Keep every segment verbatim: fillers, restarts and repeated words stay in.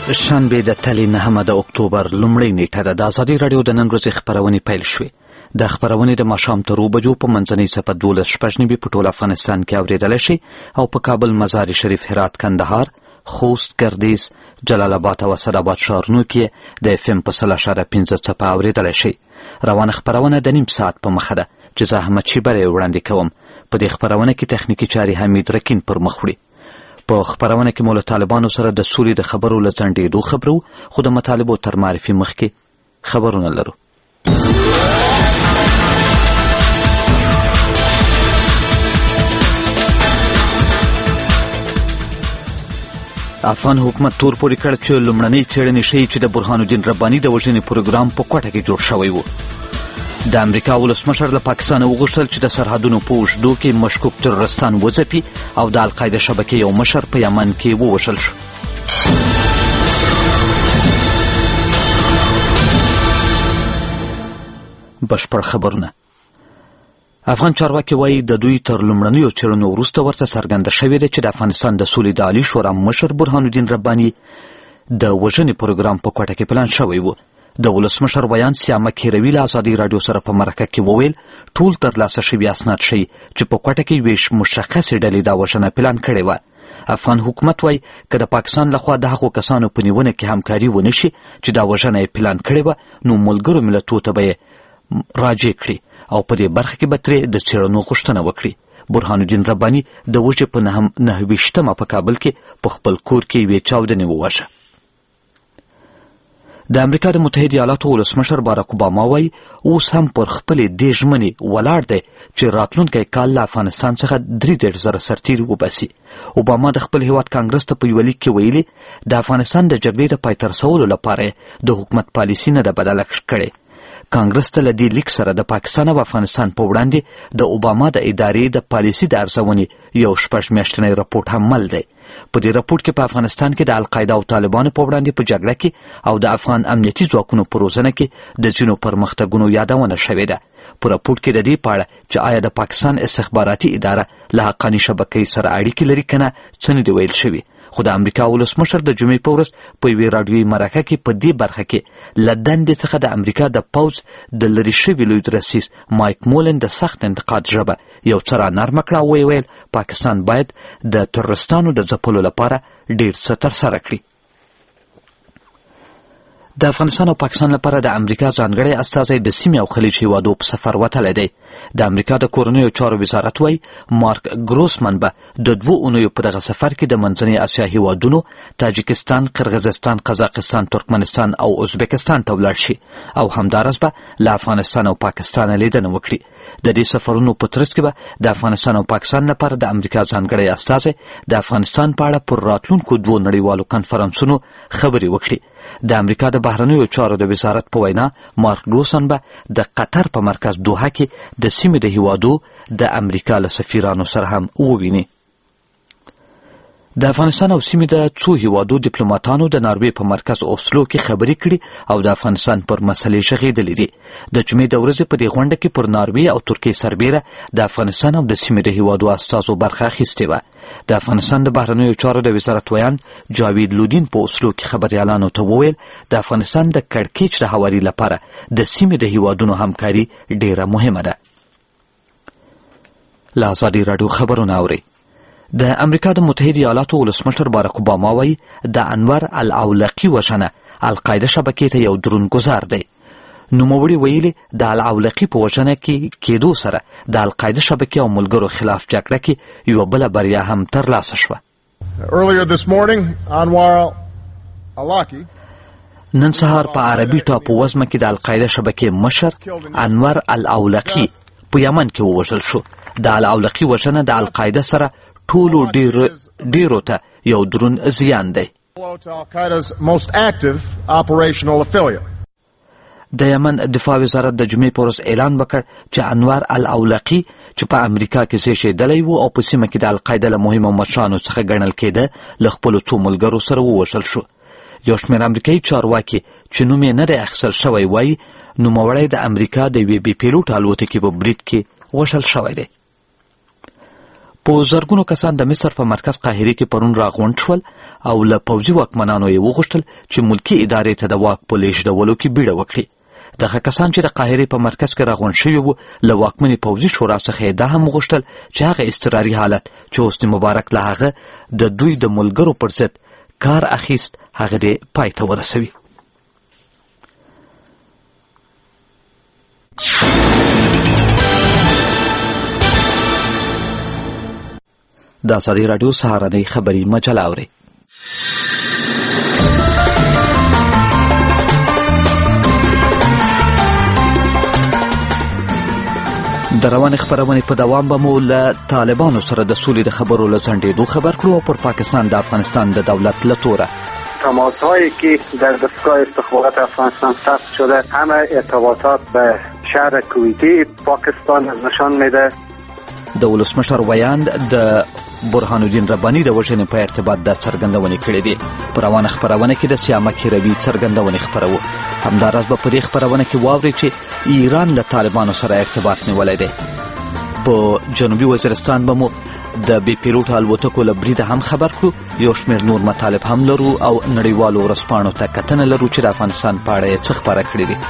شنبه د تلې نهمه د اکتوبر لومړۍ نیټه ده. د ازادي راډیو د نن ورځې خپرونې پیل شوې. د خپرونې د ماښام تر اوو بجو په منځنۍ څپه دولس شپږ نوي په ټول افغانستان کې اورېدلی شي او په کابل، مزار شریف، هرات، کندهار، خوست، ګردیز، جلال آباد او اسداباد ښارونو کې د اف ام په سل اشاره پنځه څپه اورېدلی شي. روانه خپرونه د نیم ساعت په مخه ده چې زه احمد شیبری وړاندې کوم. په دې خپرونه کې تخنیکي چارې حمید رکین پر مخ وړي. په خپرونه کې مو له طالبانو سره د سولې د خبرو له ځنډېدو خبرو، خو د مطالبو تر معرفي مخکې خبرونه لرو. افغان حکومت تور پورې کړ چې لومړنۍ څېړنې ښیي چې د برهان الدین رباني د وژنې پروګرام په کوټه کې جوړ شوی و. د امریکا ولسمشر له پاکستانه وغوښتل چې د سرحدونو په اوږدو کې مشکوک ترورستان وځپي او د القاعده شبکې یو مشر په یمن کې ووژل شو. بشپړ خبرونه. افغان چارواکي وایي د دوی تر لومړنیو څېړنو وروسته ورته څرګنده شوې ده چې د افغانستان د سولې د عالي شورا مشر برهان الدین رباني د وژنې پروګرام په کوټه کې پلان شوی و. د ولسمشر ویان سیامه کیروي له ازادي راډیو سره په مرکه کې وویل ټول ترلاسه شوي اسناد ښیي چې په کوټه کې یوې مشخصې ډلې دا وژنه پلان کړې وه. افغان حکومت وایي که د پاکستان لخوا د هغو کسانو په نیونه کې همکاري ونه شي چې دا وژنه یې پلان کړې وه، نو ملګرو ملتونو ته به یې راجع کړي او په دې برخه کې به ترې د څېړنو غوښتنه وکړي. برهان الدین رباني د وژې په نهه ویشتمه په کابل کې په خپل کور کې یوې چاودنې ووژه. د امریکا د متحده ایالاتو ولسمشر باراک اوباما وایي اوس هم پر خپلې دې ژمنې ولاړ دی چې راتلونکی کال له افغانستان څخه درې دېرش زره سرتیري وباسي. اوباما د خپل هیواد کانګرس ته په یوه لیک کې ویلي د افغانستان د جګړې د پای ته رسولو لپاره د حکومت پالیسي نه ده بدله کړې. کانګرس ته له دې لیک سره د پاکستان او افغانستان په وړاندې د اوباما د ادارې د پالیسي د ارزونې یو شپږ میاشتنی رپورټ هم مل دی. په دې رپورټ کې په افغانستان کې د القاعده او طالبانو په وړاندې په جګړه کې او د افغان امنیتي ځواکونو په روزنه کې د ځینو پرمختګونو یادونه شوې ده. په رپورټ کې د دې په اړه چې آیا د پاکستان استخباراتي اداره له حقاني شبکې سره اړیکې لري که نه څه نه دي ویل شوي. خو د امریکا ولسمشر د جمعې په ورځ په یوې راډیویي مرکه کې په دې برخه کې له دندې څخه د امریکا د پوځ د لرې شوي لوی رئیس مایک مولن د سخت انتقاد ژبه یو څه را نرمه کړه او ویې ویل پاکستان باید د ترورستانو د ځپلو لپاره ډېر څه ترسره کړي. د افغانستان او پاکستان لپاره د امریکا ځانګړی استازی د سیمې او خلیج هیوادو په سفر وتلی دی. د امریکا د کورنیو چارو وزارت وایي مارک ګروسمن به د دوو اونیو په دغه سفر کې د منځنۍ اسیا هیوادونو تاجکستان، قرغیزستان، قزاقستان، ترکمنستان او ازبکستان ته ولاړ شي او همداراز به له افغانستان او پاکستان لیدنه وکړي. د دې سفرونو په ترڅ کې به د افغانستان او پاکستان لپاره د امریکا ځانګړی استازی د افغانستان په اړه پر راتلونکو دوو نړیوالو کنفرانسونو خبرې وکړي. د امریکا د بهرنیو چارو د وزارت په وینا مارک ګروسن به د قطر په مرکز دوحه کې د سیمې د هیوادو د امریکا له سفیرانو سره هم وویني. د افغانستان او سیمې د څو هیوادو ډیپلوماتانو د ناروې په مرکز اوسلو کې خبرې کړي او د افغانستان پر مسلې غږېدلې دي. د جمعې د ورځې په دې غونډه کې پر ناروې او ترکیې سربیره د افغانستان او د سیمې د هیوادو استازو برخه اخیستې وه. د افغانستان د بهرنیو چارو د وزارت ویان جاوید لودین په اوسلو کې خبریالانو ته وویل د افغانستان د کړکېچ د هواري لپاره د سیمې د هیوادونو همکاري ډېره مهمه ده. له ازادي راډیو خبرونه اورئ. د امریکا د متحده ایالاتو ولسمشر باراک اوباما وایي د انور الاولقي وژنه القاعده شبکې ته یو دروند ګذار دی. نوموړي ویلي د الاولقي په وژنه کې کېدو سره د القاعده شبکې او ملګرو خلاف جګړه کې یوه بله بریا هم ترلاسه شوه. نن سهار په عربي ټاپو وزمه کې د القاعده شبکې مشر انور الاولقي په یمن کې ووژل شو. د الاولقي وژنه د القاعده سره ټولو ډیرو ته یو دروند زیان دی. د یمن دفاع وزارت د جمعې په ورځ اعلان وکړ چې انور الاولقي چې په امریکا کې زیږېدلی و او په سیمه کې د القاعده له مهمو مشرانو څخه ګڼل کېده له خپلو څو ملګرو سره ووژل شو. یو شمېر امریکایي چارواکي چې نوم یې نه دی اخیستل شوی وایي نوموړی د امریکا د یوې بې پیلوټ الوتکې په برید کې وژل شوی دی. په زرګونو کسان د مصر په مرکز قاهره کې پرون راغونډ شول او له پوځي واکمنانو یې وغوښتل چې ملکي ادارې ته د واک په لیږدولو کې بیړه وکړي. دغه کسان چې د قاهرې په مرکز کې راغونډ شوي وو له واکمنې پوځي شورا څخه یې دا هم وغوښتل چې هغه اضطراري حالت چې حسني مبارک له هغه د دوی د ملګرو پر ضد کار اخیست هغه دې پای ته ورسوي. د ازادي راډیو سهارنۍ خبري مجله اورئ. د روانې خپرونې په دوام به مو له طالبانو سره د سولې د خبرو له ځنډېدو خبر کړو او پر پاکستان د افغانستان د دولت له توره تماس‌هایی که در دستگاه استخبارات افغانستان ثبت شده همه ارتباطات به شهر کویتی پاکستان نشان میده. د ولسمشر ویاند د برهان الدین رباني د وژنې په ارتباط د څرګندونې کړې دي. په روانه خپرونه کې د سیامک هروي څرګندونې خپروو. همداراز به په دې خپرونه کې واورئ چې ایران له طالبانو سره ارتباط نیولی دی. په جنوبي وزیرستان به مو د بې پیلوټه الوتکو له بریده هم خبر کړو. یو شمېر نور مطالب هم لرو او نړیوالو ورځپاڼو ته کتنه لرو چې د افغانستان په اړه یې څه خپاره کړي دي.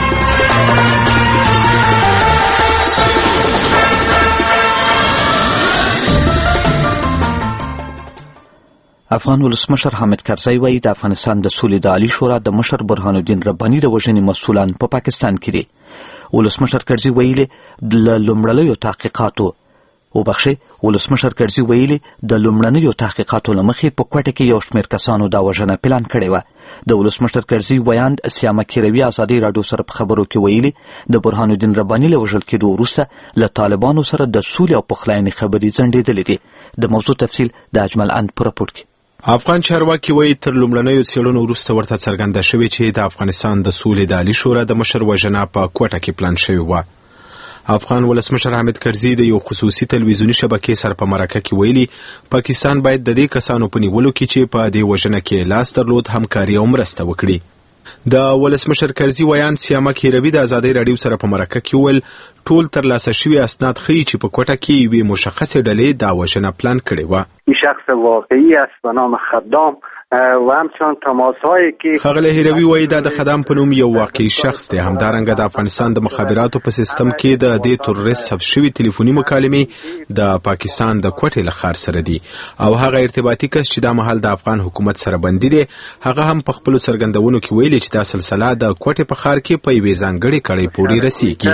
افغان ولسمشر حامد کرزی وایي د افغانستان د سولې د عالي شورا د مشر برهان الدین رباني د وژنې مسؤلان په پا پاکستان کې دي. ولسمشر کرزی ویلي له لومړنیو تحقیقاتو وبخښئ ولسمشر کرزی ویلي د لومړنیو تحقیقاتو له مخې په کوټه کې یو شمېر کسانو دا وژنه پلان کړې وه. د ولسمشر کرزی ویاند سیامک هروي ازادي راډیو سره په خبرو کې ویلي د برهان الدین رباني له وژل کېدو وروسته له طالبانو سره د سولې او پخلاینې خبرې ځنډېدلې دي. د موضوع تفصیل د اجمل اند په راپور کې. افغان چارواکي وایي تر لومړنیو څېړنو وروسته ورته څرګنده شوې چې د افغانستان د سولې د عالي شورا د مشر وژنه په کوټه کې پلان شوې وه. افغان ولسمشر حامد کرزي د یو خصوصي تلویزیوني شبکې سره په مرکه کې ویلي پاکستان باید د دې کسانو په نیولو کې چې په دې وژنه کې لاس درلود همکاري او مرسته وکړي. د ولسمشر کرزي ویاند سیامک هروي د ازادۍ راډیو سره په مرکه کې وویل ټول ترلاسه شوي اسناد ښیي چې په کوټه کې یوې مشخصې ډلې دا وژنه پلان کړې وه. این شخص واقعی است به نام خدام و همچنان تماس‌هایی که ښاغلی هروي وایي دا د خدام په نوم یو واقعي شخص دی. همدارنګه د افغانستان د مخابراتو په سیستم کې د دې تروریست ثبت شوي تلیفوني مکالمې د پاکستان د کوټې له ښار سره دي او هغه ارتباطي کس چې دا مهال د افغان حکومت سره بندي دی هغه هم په خپلو څرګندونو کې ویلي چې دا سلسله د کوټې په ښار کې په یوې ځانګړې کړۍ پورې رسیږي.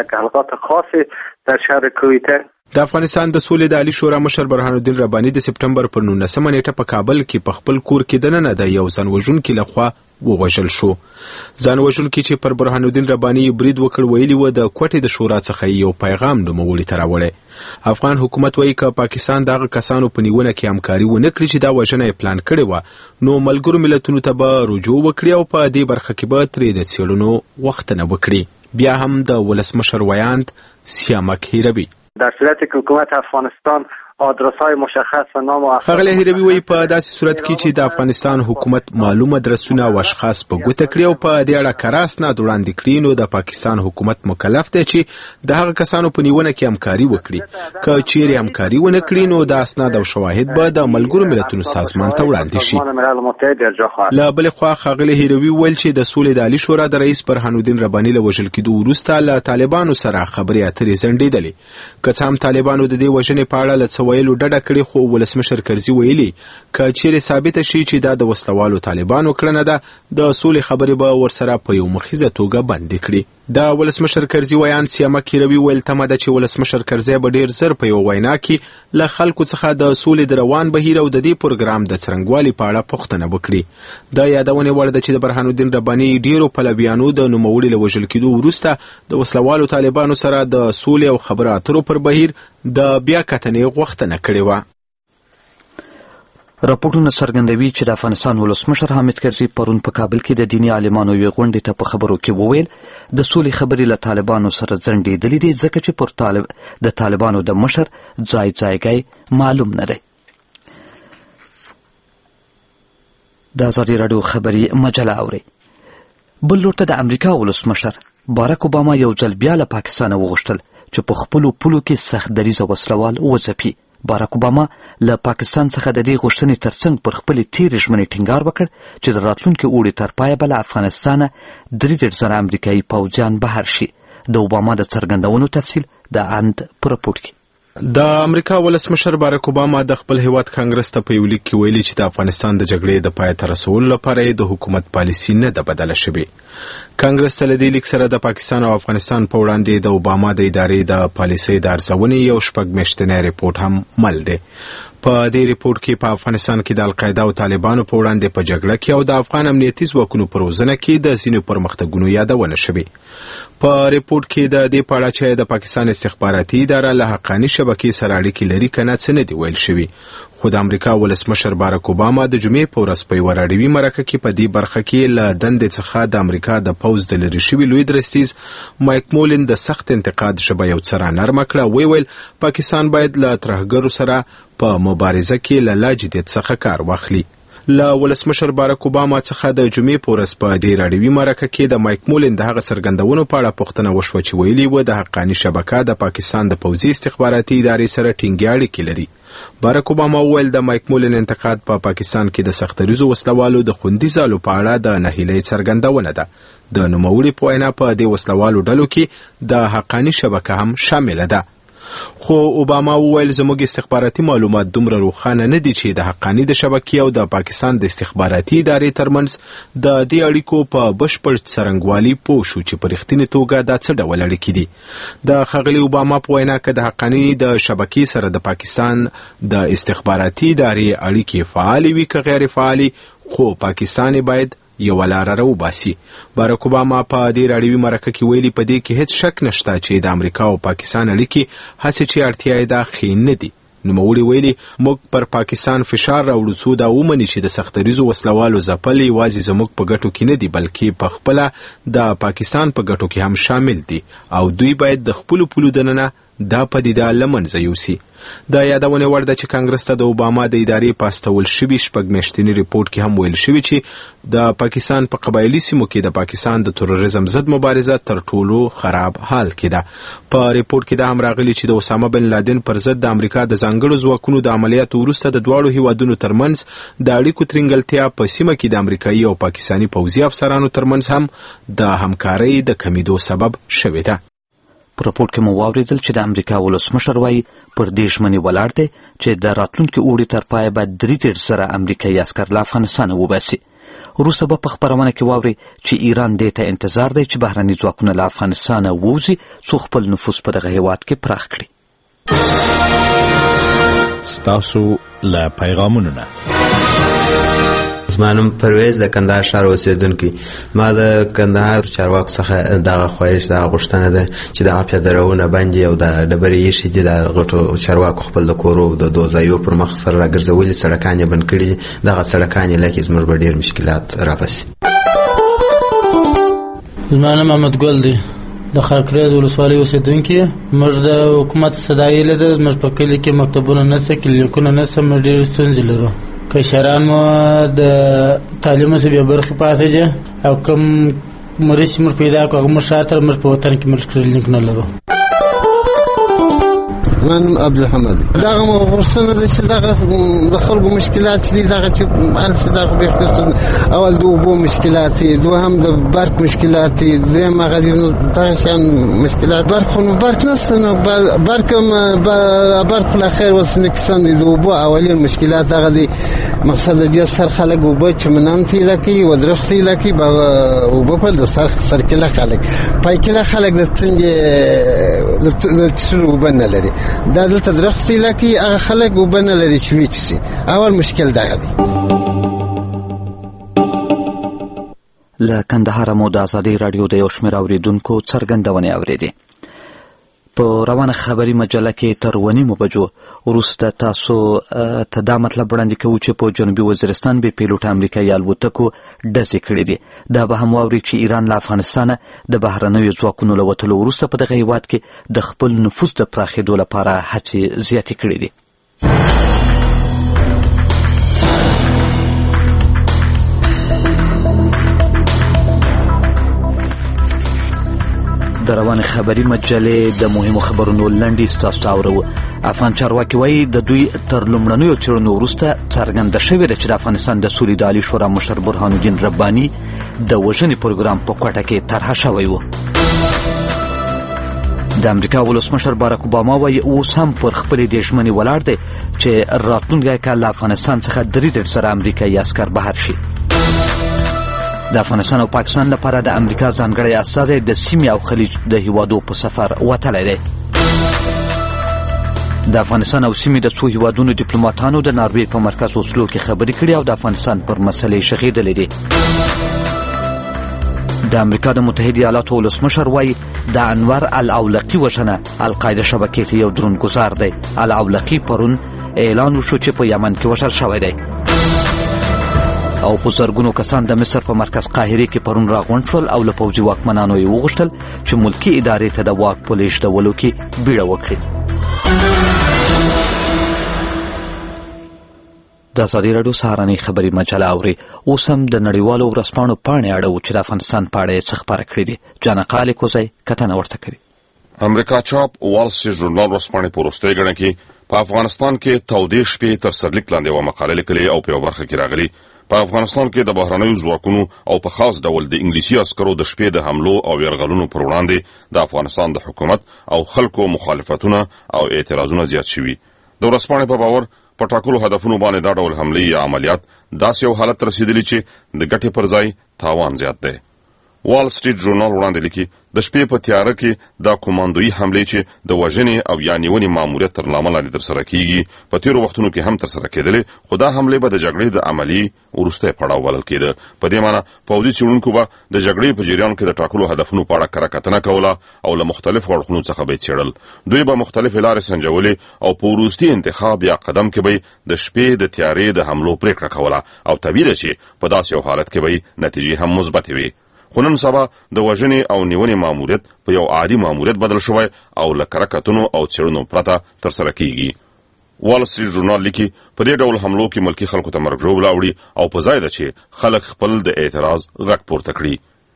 د افغانستان د سولې د عالي شورا مشر برهان الدین رباني د سپټمبر پر نولسمه نیټه په کابل کې په خپل کور کې دننه د یو ځانوژونکي لخوا ووژل شو. ځانوژونکي چې پر برهان الدین رباني برید وکړ ویلي و د کوټې د شورا څخه یو پیغام نوموړي ته راوړی. افغان حکومت وایي که پاکستان دغه کسانو په نیونه کې همکاري ونه کړي چې دا وژنه یې پلان کړې وه نو ملګرو ملتونو ته به رجوع وکړي او په دې برخه کې به ترې د څېړنو غوښتنه وکړي. بیا هم د ولسمشر ویاند سیامک هروي در صورتی که حکومت افغانستان آدرس‌های مشخص و نام و ښاغلی هروي وایي په داسې صورت کې چې د افغانستان حکومت معلوم ادرسونه او اشخاص په ګوته کړي او په دې اړه کره اسناد وړاندې کړي نو د پاکستان حکومت مکلف دی چې د هغه کسانو په نیونه کې همکاري وکړي. که چیرې همکاري ونه کړي نو د اسناد او شواهد به د ملګرو ملتونو سازمان ته وړاندې شي. له بلې خوا ښاغلی هروي وویل چې د سولې د عالي شورا د رئیس برهان الدین رباني له وژل کېدو وروسته له طالبانو سره خبرې اترې ځنډېدلې. که څه هم طالبانو د دې وژنې په اړه له څه ویلو ډډه کړې خو ولسمشر کرزي ویلي که چیرې ثابته شي چې دا د وسلوالو طالبانو کړنه ده د سولې خبرې به ورسره په یو مخیزه توګه بندې کړي. د ولسمشر کرزي ویاند سیامک هروي ویل تمه ده چې ولسمشر کرزي به ډیر زر په یو وینا کې له خلکو څخه د سولې د روان بهیر او د دې پروګرام د څرنګوالي په اړه پوښتنه وکړي. د یادونې وړ ده چې د برهان الدین رباني ډیرو پلویانو د نوموړي له وژل کېدو وروسته د وسلوالو طالبانو سره د سولې او خبرو اترو پر بهیر د بیا کتنې غوښتنه کړې وه. راپورټونه څرګندوي چې د افغانستان ولسمشر حامد کرزي پرون په کابل کې د دیني عالمانو یوې غونډې ته په خبرو کې وویل د سولې خبرې له طالبانو سره ځنډېدلې دي ځکه چې پر طالب د طالبانو د مشر ځای ځایګی معلوم نه دی. د ازادي راډیو خبري مجله اورئ. بل لور ته د امریکا ولسمشر باراک اوباما یو ځل بیا له پاکستانه وغوښتل چې په خپلو پولو کې سخت دریځه وسلوال وځپي. باراک اوباما له پاکستان څخه د دې غوښتنې ترڅنګ پر خپلې تېرې ژمنې ټینګار وکړ چې د راتلونکي اوړي تر پایه به له افغانستانه درې دېرش زره امریکایي پوځیان بهر شي. د اوباما د څرګندونو تفصیل د اند په راپور کې. د امریکا ولسمشر باراک اوباما د خپل هیواد کانګرس ته په یو لیک کې ویلي چې د افغانستان د جګړې د پای ته رسولو لپاره د حکومت پالیسي نه ده بدله شوې. کانګرس ته له دې لیک سره د پاکستان او افغانستان په وړاندې د اوباما د ادارې د پالیسۍ د ارزونې یو شپږ میاشتنی ریپورټ هم مل دی. په دې ریپورټ کې په افغانستان کې د القاعده او طالبانو په وړاندې په جګړه کې او د افغان امنیتي ځواکونو په روزنه کې د ځینو پرمختګونو یادونه شوې. په ریپورټ کې د دې په اړه چې د پاکستان استخباراتي اداره له حقاني شبکې سره اړیکې لري که نه څه نه دي ویل شوي. خو د امریکا ولسمشر باراک اوباما د جمعې په ورځ په یوه راډیوي مرکه کې په دې برخه کې له دندې څخه د امریکا د پوځ د لرې شوي لوی درستیز مایک مولن د سخت انتقاد ژبه یو څه رانرمه کړه. ویې ویل پاکستان باید له ترهګرو سره په مبارزه کې له لا جدیت څخه کار واخلي. له ولسمشر باراک اوباما څخه د جمعې په ورځ په دې راډیوي مرکه کې د مایک مولن د هغه څرګندونو په اړه پوښتنه وشوه چې ویلي و د حقاني شبکه د پاکستان د پوځي استخباراتي ادارې سره ټینګې اړیکې لري. باراک اوباما وویل د مایک مولن انتقاد په پا پاکستان کې د سختریزو وسلوالو د خوندي ځالو په اړه د نهیلۍ څرګندونه ده. د نوموړي په وینا په دې وسلوالو ډلو کې د حقاني شبکه هم شامله ده. خو اوباما وویل زموږ استخباراتي معلومات دومره روښانه نه دي چې د حقاني د شبکې او د پاکستان د استخباراتي ادارې ترمنځ د دې اړیکو په بشپړ څرنګوالي پوه شو چې په رښتینې توګه دا څه ډول اړیکې دي. د ښاغلي اوباما په وینا که د حقاني د شبکې سره د پاکستان د استخباراتي ادارې اړیکې فعالې وي که غیر فعالې، خو پاکستان باید یو لاره راوباسي. باراک اوباما په دې راډیوي مرکه کې ویلي په دې کې هیڅ شک نشته چې د امریکا او پاکستان اړیکې هسې چې اړتیا یې ده ښې نه دي. نوموړي ویلي موږ پر پاکستان فشار راوړو څو دا ومني چې د سختریزو وسلوالو ځپل یوازې زموږ په ګټو کې نه دي بلکې په خپله د پاکستان په ګټو کې هم شامل دي او دوی باید د خپلو پولو دننه دا پدیده له منځه یوسي. د یادونې وړ ده چې کانګرس ته د اوباما د ادارې په استول شوي شپږ میاشتني ریپورټ کې هم ویل شوي چې د پاکستان په قبایلي سیمو کې د پاکستان د تروریزم ضد مبارزه تر ټولو خراب حال کې ده. په ریپورټ کې دا هم راغلي چې د اسامه بن لادن پر ضد د امریکا د ځانګړو ځواکونو د عملیاتو وروسته د دواړو هیوادونو ترمنځ د اړیکو ترینګلتیا په سیمه کې د امریکایي او پاکستاني پوځي افسرانو ترمنځ هم د همکارۍ د کمیدو سبب شوې ده. په راپور کې مو واورېدل چې د امریکا ولسمشر وایي پر دې ژمنې ولاړ دی چې د راتلونکي اوړي تر پایه به درې دېرش زره امریکایي عسکر له افغانستانه وباسي. وروسته به په خپرونه کې واورئ چې ایران دې ته انتظار دی چې بهرني ځواکونه له افغانستانه ووځي څو خپل نفوذ په دغه هیواد کې پراخ کړي. ستاسو له پیغامونو نه زما نوم پرویز د کندهار ښار اوسېدونکی. ما د کندهار چارواکو څخه دغه خواهش دغه غوښتنه ده چې دغه پیادهروونه بندي او د ډبرې ایښي دي د غټو چارواکو خپل د کورو د دوځایو پر مخ سره راګرځولي سړکان یې بند کړي دي. دغه سړکان یې لکه زموږ به ډېر مشکلات راباسي. زما نوم محمد ګل دی د خاکریز ولسوالۍ اوسېدونکی. موږ د حکومت صدا یې لیده زموږ په کلي کې مکتبونه نشته، کلینیکونه نشته، موږ ډېرې ستونزې لرو. کشران مو د تعلیم څخه بې برخې پاتې دي او کوم مرستې موږ پیدا کړو هغه موږ شاته موږ په وطن کې موږ کلینیک نه لرو. من عبدالحمد دغه مو ورسنه د چې دغه د خلکو مشکلات دي دغه چې هلته دغه به اول د اوبو مشکلات دي، دوهم د برق مشکلات دي، دریم هغه دغه شان مشکلات برق خو برق نشته نو برق برق له خیر وسنه کسان دي. د اوبو اولین مشکلات هغه دي مقصد دې سر خلک اوبه چې منام تی لکه و درختي لکه با اوبه په د سر سر کې خلک پای کې خلک د څنګه د چرو وبنه لري دا دلته درختي لکه هغه خلک وبنه لري چې وچی اول مشکل دا دی. له کندهار مو د ازادي رادیو د یو شمېر اورېدونکو څرګندونې اورېدې. په روانه خبري مجله کې تر ونی مو بجو وروسته تاسو ته دا مطلب وړاندې کوو چې په جنوبي وزیرستان بې پیلوټه امریکایي الوتکو ډزې کړې دي. دا به هم واوري چې ایران له افغانستانه د بهرنیو ځواکونو له وتلو وروسته په دغه هیواد کې د خپل نفوذ د پراخېدو لپاره هڅې زیاتې کړې دي. د روانې خبري مجلې د مهمو خبرونو لنډې ستاسو ته اورو. افغان چارواکي وایي د دوی تر لومړنیو څېړنو وروسته څرګنده شوې ده چې د افغانستان د سولې د عالي شورا مشر برهان الدین رباني د وژنې پروګرام په کوټه کې طرحه شوی و. د امریکا ولسمشر باراک اوباما وایي اوس هم پر خپلې دې ژمنې ولاړ دی چې راتلونکی کال له افغانستان څخه درې دېرش زره امریکایي عسکر بهر شي. د افغانستان او پاکستان لپاره د امریکا ځانګړی استازی د سیمې او خلیج د هیوادو په سفر وتلی دی. د افغانستان او سیمې د څو هیوادونو ډیپلوماتانو د ناروې په مرکز اوسلو کې خبرې کړي او د افغانستان پر مسلې شغېدلې دي. د امریکا د متحده ایالاتو ولسمشر وایي د انور الاولقي وژنه القاعده شبکې ته یو درون ګزار دی. الاولقي پرون اعلان وشو چې په یمن کې وژل شوی دی. او په زرګونو کسان د مصر په مرکز قاهرې کې پرون راغونډ شول او له پوځي واکمنانو یې وغوښتل چې ملکي ادارې ته د واک په لیږدولو کې بیړه وکړي. د ازادي راډیو سهارنۍ خبري مجله اوري. اوس هم د نړیوالو ورځپاڼو پاڼې اړوو چې د افغانستان په اړه یې څه خپاره کړي دي. جانقه لیکوزی کتنه ورته کوي. امریکا چاپ وال سټریټ ژورنال ورځپاڼې په وروستۍ ګڼه کې په افغانستان کې تودې شپې تر سرلیک لاندې یوه مقاله لیکلې او په یوه برخه کې راغلي په افغانستان کې د بهرنیو ځواکونو او په خاص ډول د انګلیسي عسکرو د شپې د حملو او یرغلونو پر وړاندې د افغانستان د حکومت او خلکو مخالفتونه او اعتراضونه زیات شوي. د ورځپاڼې په باور په ټاکلو هدفونو باندې دا ډول حملې یا عملیات داسې یو حالت رسېدلي چې د ګټې پر ځای تاوان زیات دی. وال سټریټ ژورنال وړاندې لیکي د شپې په تیاره کې دا کوماندویي حملې چې د وژنې او یا نیونې ماموریت تر نامه لاندې ترسره کیږي په تېرو وختونو کې هم ترسره کېدلې، خو دا حملې به د جګړې د عملي وروستی پړاو بلل کېده. په دې معنی پوځي څېړونکو به د جګړې په جریان کې د ټاکلو هدفونو په اړه کره کتنه کوله او له مختلفو اړخونو څخه به یې څېړل. دوی به مختلفې لارې سنجولې او په وروستي انتخاب یا قدم کې به د شپې د تیارې د حملو پرېکړه کوله او طبیعي ده چې په داسې یو حالت کې به نتیجې هم مثبتې وي. خو نن سبا د وژنې او نیونې ماموریت په یو عادي ماموریت بدل شوی او له کره کتنو او څېړنو پرته ترسره کیږي. وال سټریټ ژورنال لیکي په دې ډول حملو کې ملکي خلکو ته مرګ ژوبله اوړي او په ځای ده چې خلک خپل د اعتراض غږ پورته کړي.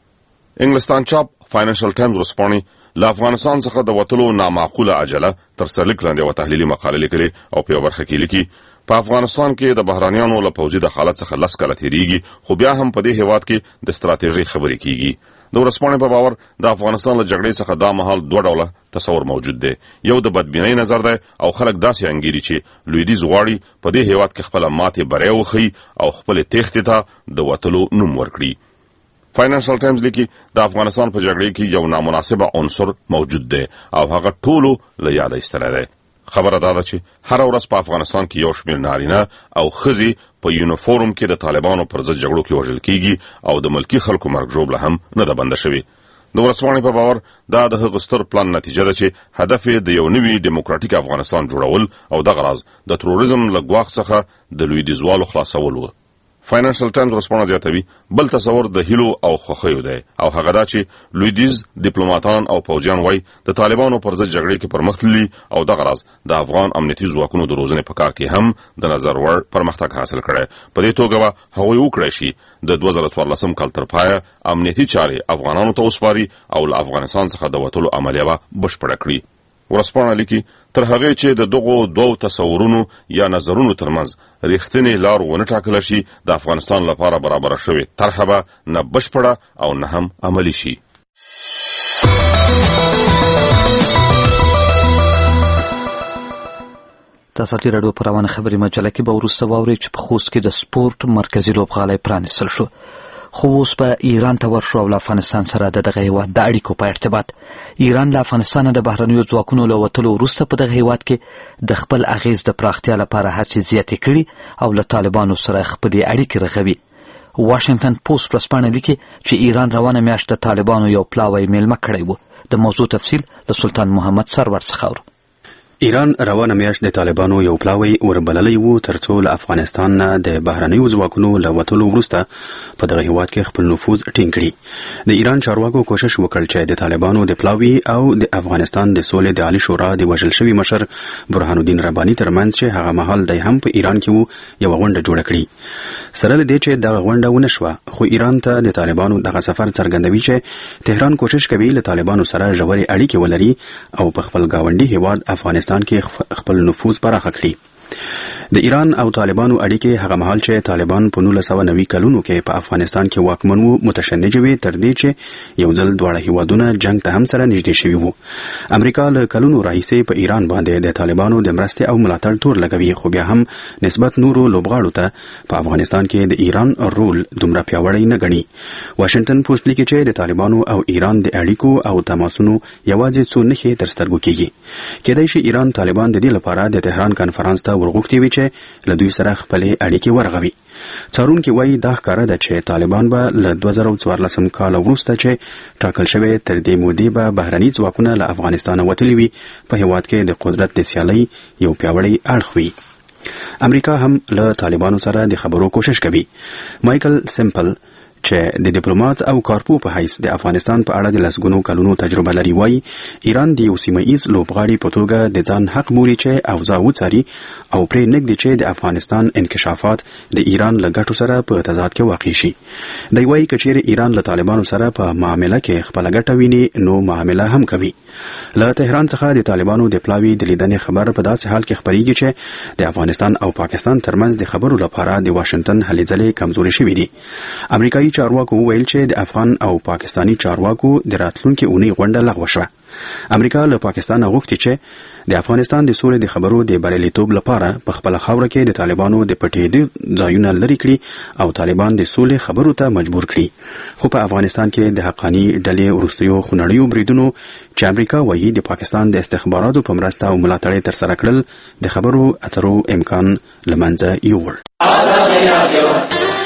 انګلستان چاپ فاینانشل ټایمز ورځپاڼې له افغانستان څخه د وتلو نامعقوله عجله تر سرلیک لاندې یوه تحلیلي مقاله لیکلې او په یوه برخه کې لیکي په افغانستان کې د بهرانیانو له پوځي دخالت څخه لس کاله تېرېږي، خو بیا هم په دې هېواد کې د ستراتیژۍ خبرې کېږي. د ورځپاڼې په باور د افغانستان له جګړې څخه دا مهال دوه ډوله تصور موجود دی. یو د بدبینۍ نظر دی او خلک داسې انګیري چې لویدیځ غواړي په دې هېواد کې خپله ماتې بریا وښیي او خپلې تېښتې ته د وتلو نوم ورکړي. فاینانشل ټایمز لیکي د افغانستان په جګړې کې یو نامناسبه عنصر موجود دی او هغه ټولو له یاده ایستلی دی. خبره دا ده چې هره ورځ په افغانستان کې یو شمېر نارینه او ښځې په یونیفورم کې د طالبانو پر ضد جګړو کې وژل کېږي او د ملکي خلکو مرګ ژوبله هم نه ده بنده شوې. د ورځپاڼې په باور دا د هغه ستر پلان نتیجه ده چې هدف یې د یو نوي ډیموکراټیک افغانستان جوړول او دغه راز د تروریزم له ګواښ څخه د لویدیځوالو خلاصول و. فاینانشل ټایمز ورځپاڼه زیاتوي بل تصور د هیلو او خوښیو دی او هغه دا چې لویدیځ ډیپلوماتان او پوځیان وایي د طالبانو پر ضد جګړې کې پرمخ تللي او دغه راز د افغان امنیتي ځواکونو د روزنې په کار کې هم د نظر وړ پرمختګ حاصل کړی. په دې توګه به هغوی وکړی شي د دوه زره څوارلسم کال تر پایه امنیتي چارې افغانانو ته وسپاري او له افغانستان څخه د وتلو عملیه به بشپړه کړي. ورځپاڼه لیکي تر هغې چې د دغو دوو تصورونو یا نظرونو ترمنځ ریښتینې لار ونه ټاکله شي د افغانستان لپاره برابره شوې طرحه به نه بشپړه او نه هم عملي شي. د ازادي راډیو په روانه خبري مجله کې به وروسته واورئ چې په خوست کې د سپورت مرکزي لوبغالی پرانیستل شو، خو اوس به ایران ته ورشو او له افغانستان سره د دغه هېواد د اړیکو په ارتباط. ایران له افغانستانه د بهرنیو ځواکونو له وتلو وروسته په دغه هېواد کې د خپل اغیز د پراختیا لپاره هڅې زیاتې کړي او له طالبانو سره خپلې اړیکې رغوي. واشنګټن پوسټ ورځپاڼه لیکي چې ایران روانه میاشت د طالبانو یو پلاوی میلمه کړی و. د موضوع تفصیل له سلطان محمد سرور څخه اورو. ایران روانه میاشت د طالبانو یو پلاوی وربللی وو ترڅو له افغانستان نه د بهرنیو ځواکونو له وتلو وروسته په دغه هېواد کې خپل نفوذ ټینګ کړي. د ایران چارواکو کوشش وکړ چې د طالبانو د پلاوی او د افغانستان د سولې د عالي شورا د وژل شوي مشر برهان الدین رباني ترمنځ چې هغه مهال دی هم په ایران کې وو یوه غونډه جوړه کړي. سره له دې چې دغه غونډه ونه شوه، خو ایران ته د طالبانو دغه سفر څرګندوي چې تهران کوشش کوي له طالبانو سره ژورې اړیکې ولري او په خپل ګاونډي هېواد افغانستان افغانستان کې خپل نفوذ پراخ کړي. د ایران او طالبانو اړیکې هغه مهال چې طالبان په نولس سوه نوي کلونو کې په افغانستان کې واکمن وو متشنج وي تر دې چې یو ځل دواړه هیوادونه جنگ ته هم سره نږدې شوي وو. امریکا له کلونو راهیسې په ایران باندې د طالبانو د مرستې او ملاتړ تور لګوي، خو بیا هم نسبت نورو لوبغاړو ته په افغانستان کې د ایران رول دومره پیاوړی نه ګڼي. واشنگټن پوسټ لیکي چې د طالبانو او ایران د اړیکو او تماسونو یوازې څو نښې تر سترګو کېږي. کېدای شي ایران طالبان د دې لپاره د تهران کنفرانس ته ورغوښتي وي چې له دوی سره خپلې اړیکې ورغوي. څارونکي وایي دا ښکاره ده چې طالبان به له دوه زره څوارلسم کال وروسته چې ټاکل شوی تر دې مودې به بهرني ځواکونه له افغانستانه وتلي وي په هیواد کې د قدرت د سیالۍ یو پیاوړی اړخ وي. امریکا هم له طالبانو سره د خبرو کوشش کوي. مایکل سیمپل چې د ډیپلوماټ او کارپو په حیث د افغانستان په اړه د لسګونو کلونو تجربه لري وایي ایران د یو سیمه‌ایز لوبغاړي په توګه د ځان حق بولي چې اوضاع وڅاري او پرې نږدې چې د افغانستان انکشافات د ایران له ګټو سره په تضاد کې واقع شي. دی وایي که چیرې ایران له طالبانو سره په معامله کې خپله ګټه ویني نو معامله هم کوي. له تهران څخه د طالبانو د پلاوي د لیدنې خبر په داسې حال کې خپریږي چې د افغانستان او پاکستان ترمنځ د خبرو لپاره د واشنگټن هلې ځلې کمزوري شوي دي. امریکایي چارواکو وویل چې د افغان او پاکستانی چارواکو د راتلونکي اونۍ غونډه لغوه شوه. امریکا له پاکستان غوښتي چې د افغانستان د سولې د خبرو د بریالیتوب لپاره په خپل خاوره کې د طالبانو د پټېدو ځایونه لري کړي او طالبان د سولې خبرو ته مجبور کړي. خو په افغانستان کې د حقاني ډلې وروستیو خونړیو بریدونو چې امریکا وایي د پاکستان د استخباراتو په مرسته او ملاتړ تر سره کړل د خبرو اترو امکان له منځه یووړ.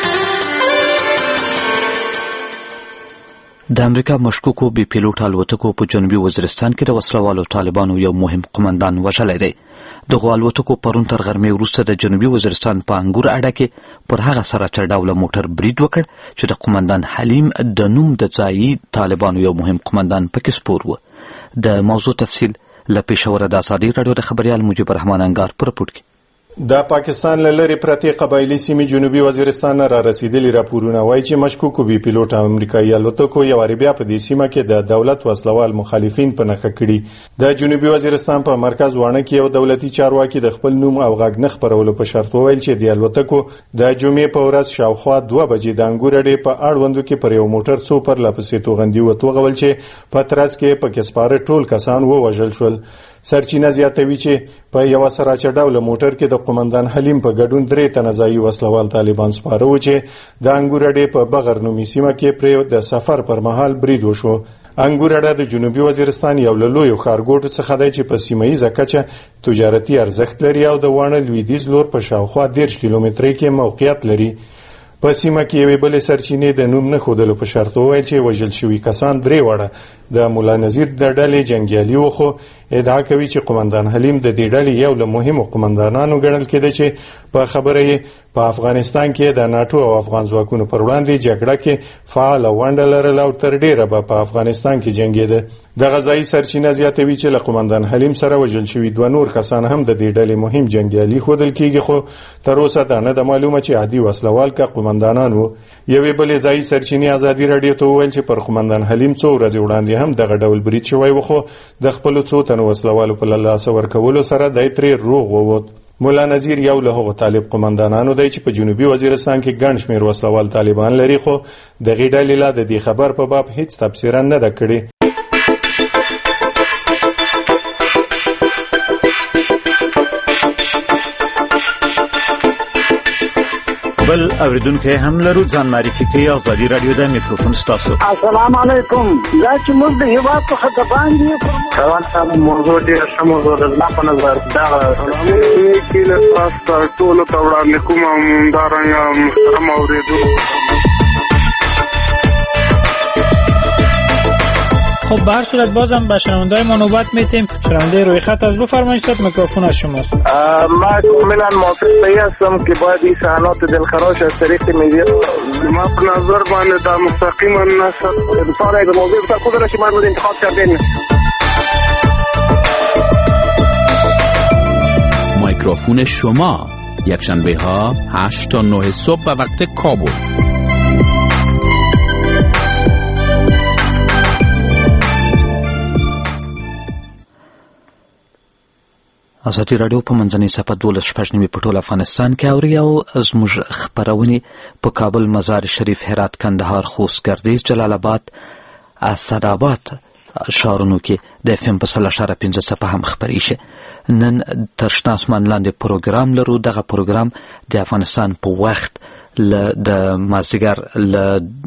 د امریکا مشکوکو بي پیلوټ الوتکو په جنوبي وزیرستان کې د وسلوالو طالبانو یو مهم قومندان وژلی دی. دغو الوتکو پرون تر غرمې وروسته د جنوبي وزیرستان په انګور اډه کې پر هغه سراچه ډوله موټر برید وکړ چې د قومندان حلیم د نوم د ځایي طالبانو یو مهم قومندان پکې سپور و. د موضوع تفصیل له پېښوره د ازادي راډیو د خبریال مجيب رحمان انګار په رپورټ کې. د پاکستان له لرې پرتې قبایلي سیمې جنوبي وزیرستان را رسیدلي راپورونه وایي چې مشکوکو بي پیلوټ امریکایي الوتکو یو بیا په دې سیمه کې د دولت وسلوال مخالفین په نښه کړي. د جنوبي وزیرستان په مرکز وانه کې یو دولتي چارواکي د خپل نوم او غږ نه خپرولو په شرط وویل چې د الوتکو د جمعې په ورځ شاوخوا دوه بجې د انګور اډې په اړوندو کې پر یو موټر څو پر لپسې توغندي وتوغول چې په ترڅ کې په کې سپاره ټول کسان ووژل شول. سرچینه زیاتوي چې په یو سراچه ډوله موټر کې د قومندان حلیم په ګډون درې تنه ځایي وسلوال طالبان سپاره و چې د انګور اډې په بغر نومي سیمه کې پرې د سفر پر مهال برید وشو. انګور اډه د جنوبي وزیرستان یو له لویو ښارګوټو څخه دی چې په سیمه ییزه کچه تجارتي ارزښت لري او د وانه لویدیځ لور په شاوخوا دېرش کیلومترۍ کې موقعیت لري. په سیمه کې یوې بلې سرچینې د نوم نه ښودلو په شرط وویل چې وژل شوي کسان درې واړه د مولا نذیر د ډلې جنګیالي وو، خو ادعا کوي چې قومندان حلیم د دې ډلې یو له مهمو قومندانانو ګڼل کېده چې په خبره یې په افغانستان کې د ناټو او افغان ځواکونو پر وړاندې جګړه کې فعاله ونډه لرله او تر ډېره به په افغانستان کې جنګېده. د غذایي سرچینه زیاتوي چې له قومندان حلیم سره وژل شوي دوه نور کسان هم د دې ډلې مهم جنګیالي ښودل کېږي، خو تر اوسه دا نه ده معلومه چې عادي وسلوال که قومندانان وو. یوې بلې ځایي سرچینې ازادي راډیو ته وویل چې پر قومندان حلیم څو ورځې وړاندې هم دغه ډول برید شوی و، خو د خپلو څو تنو وسلوالو په لاسه ورکولو سره دی ترې روغ ووت. مولا نذیر یو له هغو طالب قومندانانو دی چې په جنوبي وزیرستان کې ګڼ شمېر وسلوال طالبان لري، خو دغې ډلې لا د دې خبر په باب هیڅ تبصره نه ده کړې. بل اوریدونکو هم لرو ځان معرفي کوي. ازادي راډیو د میکروفون ستاسو. السلام علیکم. دا چې موږ د هیواد څخه د باندې روان صاحب موضوع ډېره ښه موضوع ده. زما په نظر دغه کې له تاسو ټولو ته وړاندې کوم همدارنګه محترم اورېدونکو. خب به هر صورت بازم به شنونده‌های ما نوبت میتیم. شنونده روی خط از بفرمایید صد میکروفون از شماست. ما کاملا موافق به هستم که باید این صحنات دلخراش از طریق میدیا ما په نظر باندې دا مستقیما نشد بسیار یک موضوع بسیار خوب را شما انتخاب کردین. میکروفون شما یکشنبه ها هشت تا نه صبح به وقت کابل. ازادي راډیو په منځنۍ صفحه دولس شپږ نیمې په ټول افغانستان کې اوري او زموږ خپرونې په کابل، مزار شریف، هرات، کندهار، خوست، ګردیز، جلال آباد، اسداباد ښارونو کې د اف ام په سل اشاره پنځه څپه هم خپرې شي. نن تر شنه اسمان لاندې پروګرام لرو. دغه پروګرام د افغانستان په وخت د مازدیګر له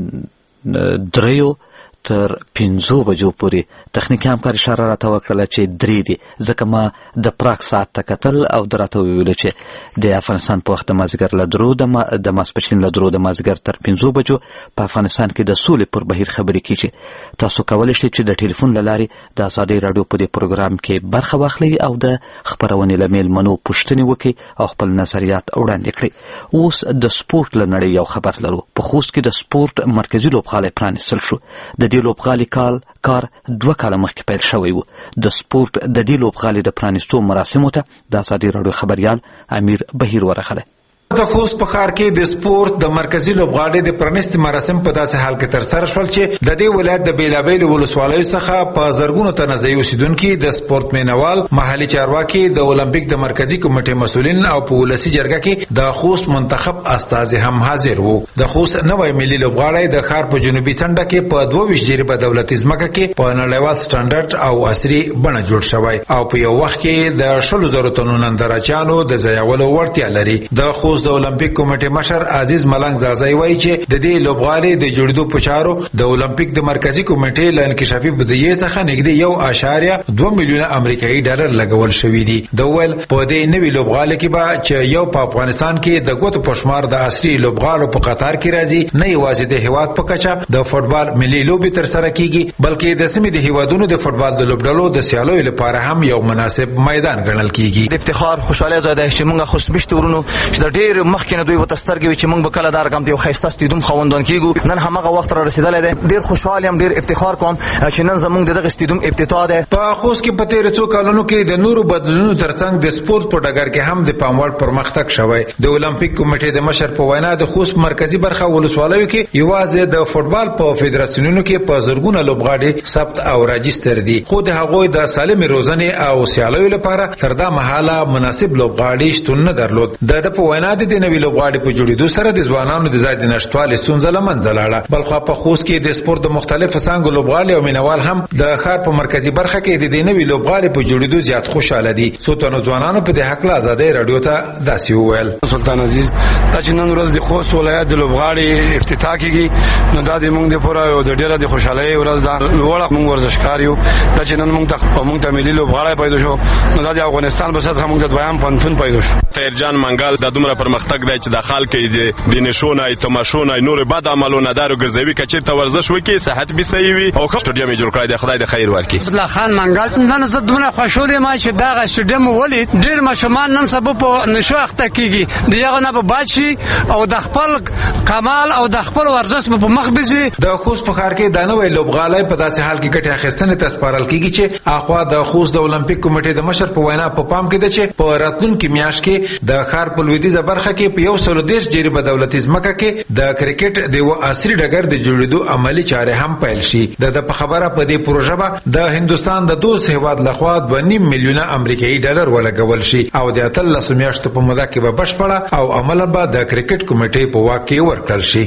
دریو تر پنځو بجو پورې تخنیکي همکار اشاره راته وکړله چې درې دي، ځکه ما د پراګ ساعت ته کتل او د راته وویلو چې د افغانستان په وخت د مازدیګر له درو د ماسپښین له درو د مازدیګر تر پنځو بجو په افغانستان کې د سولې پر بهیر خبرې کیږي. تاسو کولی شئ چې د ټلیفون له لارې د ازادۍ راډیو په دې پروګرام کې برخه واخلئ او د خپرونې له میلمنو پوښتنې وکړئ او خپل نظریات وړاندې کړئ. اوس د سپورټ له نړۍ یو خبر لرو. په خوست کې د سپورټ مرکزي لوبغالی پرانیستل شو. د دې لوبغالي کال کار دوه کاله مخکې پیل شوی و. د سپورټ د دې لوبغالي د پرانیستو مراسمو ته د ازادۍ راډیو خبریال امیر بهیر ورغلی. د خوست په ښار کې د سپورت د مرکزي لوبغالي د پرانیستي مراسم په داسې حال کې ترسره شول چې د دې ولایت د بیلابیلو ولسوالیو څخه په زرګونو تنه ځایي اوسیدونکي، د سپورت مینوال، محلي چارواکي، د اولمپیک د مرکزي کمیټې مسؤلین او په ولسي جرګه کې د خوست منتخب استازي هم حاضر وو. د خوست نوی ملي لوبغالی د ښار په جنوبي څنډه کې په دوه ویشت جریبه دولتي ځمکه کې په نړیوال سټانډرډ او عصري بڼه جوړ شوی او په یو وخت کې د شلو زرو تنو نندارچیانو د ځایولو وړتیا لري. د خوست د اولمپیک کمیټې مشر عزیز ملنګ زازای وایي چې د دې لوبغالي د جوړېدو په چارو د اولمپیک د مرکزي کمیټې له انکشافي بودیجې څخه نږدې یو اعشاریه دوه میلیونه امریکایي ډالر لګول شوي دي. د ویل په دې نوي لوبغالي کې به چې یو په افغانستان کې د ګوتو په شمار د عصري لوبغالو په قطار کې راځي، نه یوازې د هیواد په کچه د فوټبال ملي لوبې ترسره کیږي بلکې د سیمې د هیوادونو د فوټبال د لوبډلو د سیالیو لپاره هم یو مناسب میدان ګڼل کیږي. د افتخار خوشاله ده چې موږ خوشبشت ورونو چې د ډېر مخکې نه دوی وتسترګي چې موږ به کله دا رقم دی خو خسته ستیدوم خوندون کیږو. نن همغه وخت را رسیدلې ده. ډېر خوشاله یم، ډېر افتخار کوم چې نن زموږ دغه ستیدوم ابتدا ده. په خوست کې په تیر څو کلونو کې د نورو بدلونونو ترڅنګ د سپورت په ډګر کې هم د پاموړ پرمختګ شوی. د اولمپیک کمیټې د مشر په وینا د خوست مرکزی برخه ولسوالیو کې یوازې د فوټبال په فدراسیونونو کې په زرګونه لوبغاړي ثبت او راجستر دي، خو د هغوی د سالمې روزنې او سیالیو لپاره تر دا مهاله مناسب لوبغاړي شتون نه درلود. د په وینا د نوي لوبغاړي په جوړېدو سره د ځوانانو د ځای د نشټوالي ستونزه له منځه لاړه. بلخو په خوست کې د سپورت د مختلفو څانګو لوبغاړي او مینوال هم د ښار په مرکزي برخه کې د دې نوي لوبغاړي په جوړېدو زیات خوشاله دي. څو تنو ځوانانو په دې حق ازادۍ راډیو ته داسې وویل. سلطان عزیز دا چې نن ورځ د خوست ولایت د لوبغاړي افتتاح کیږي نو دا د موږ د پوره او د ډیره د خوشحالۍ ورځ ده. لوړه موږ ورزشکار یو دا چې نن موږ ته موږ ته ملي لوبغاړي پیدا شو نو دا د افغانستان په سطح موږ د دویم پنځون پیدا شو. خیرجان منګل د دومره پرمختګ دی چې د خلک د نشونه تماشونه نور بد عملونه دارو ګرځوي کچې ته ورزش وکي صحت به صحیح وي او سټډیوم جوړ کړی دی. خدای د خیر ورکړي. الله خان منګل نن زه دومره خوشاله ما چې دا سټډیوم ولید ډیر مشمان نن سبب په نشو اخته کیږي دیغه نه به بچي او د خپل کمال او د خپل ورزش په مخ بيزي. د خوست په ښار کې د نوې لوبغالۍ په داسې حال کې ګټه اخیستنې ته سپارل کیږي چې اخوا د خوست د اولمپیک کمیټې د مشر په وینا په پام کې ده چې په راتلونکي میاشت کې د ښار په لویدیځه برخه کې په یو سل دیرش جریبه دولتي ځمکه کې د کرکټ د یو عصري ډګر د جوړېدو عملی چارې هم پیل شي. د په خبره په دې پروژه به د هندستان د دوست هیواد لخوا دوه نیم میلیونه امریکایي ډالر ولګول شي او د اتلس میاشتو په موده کې به بشپړه او عملاً به د کرکټ کمیټې په واک کې ورکړل شي.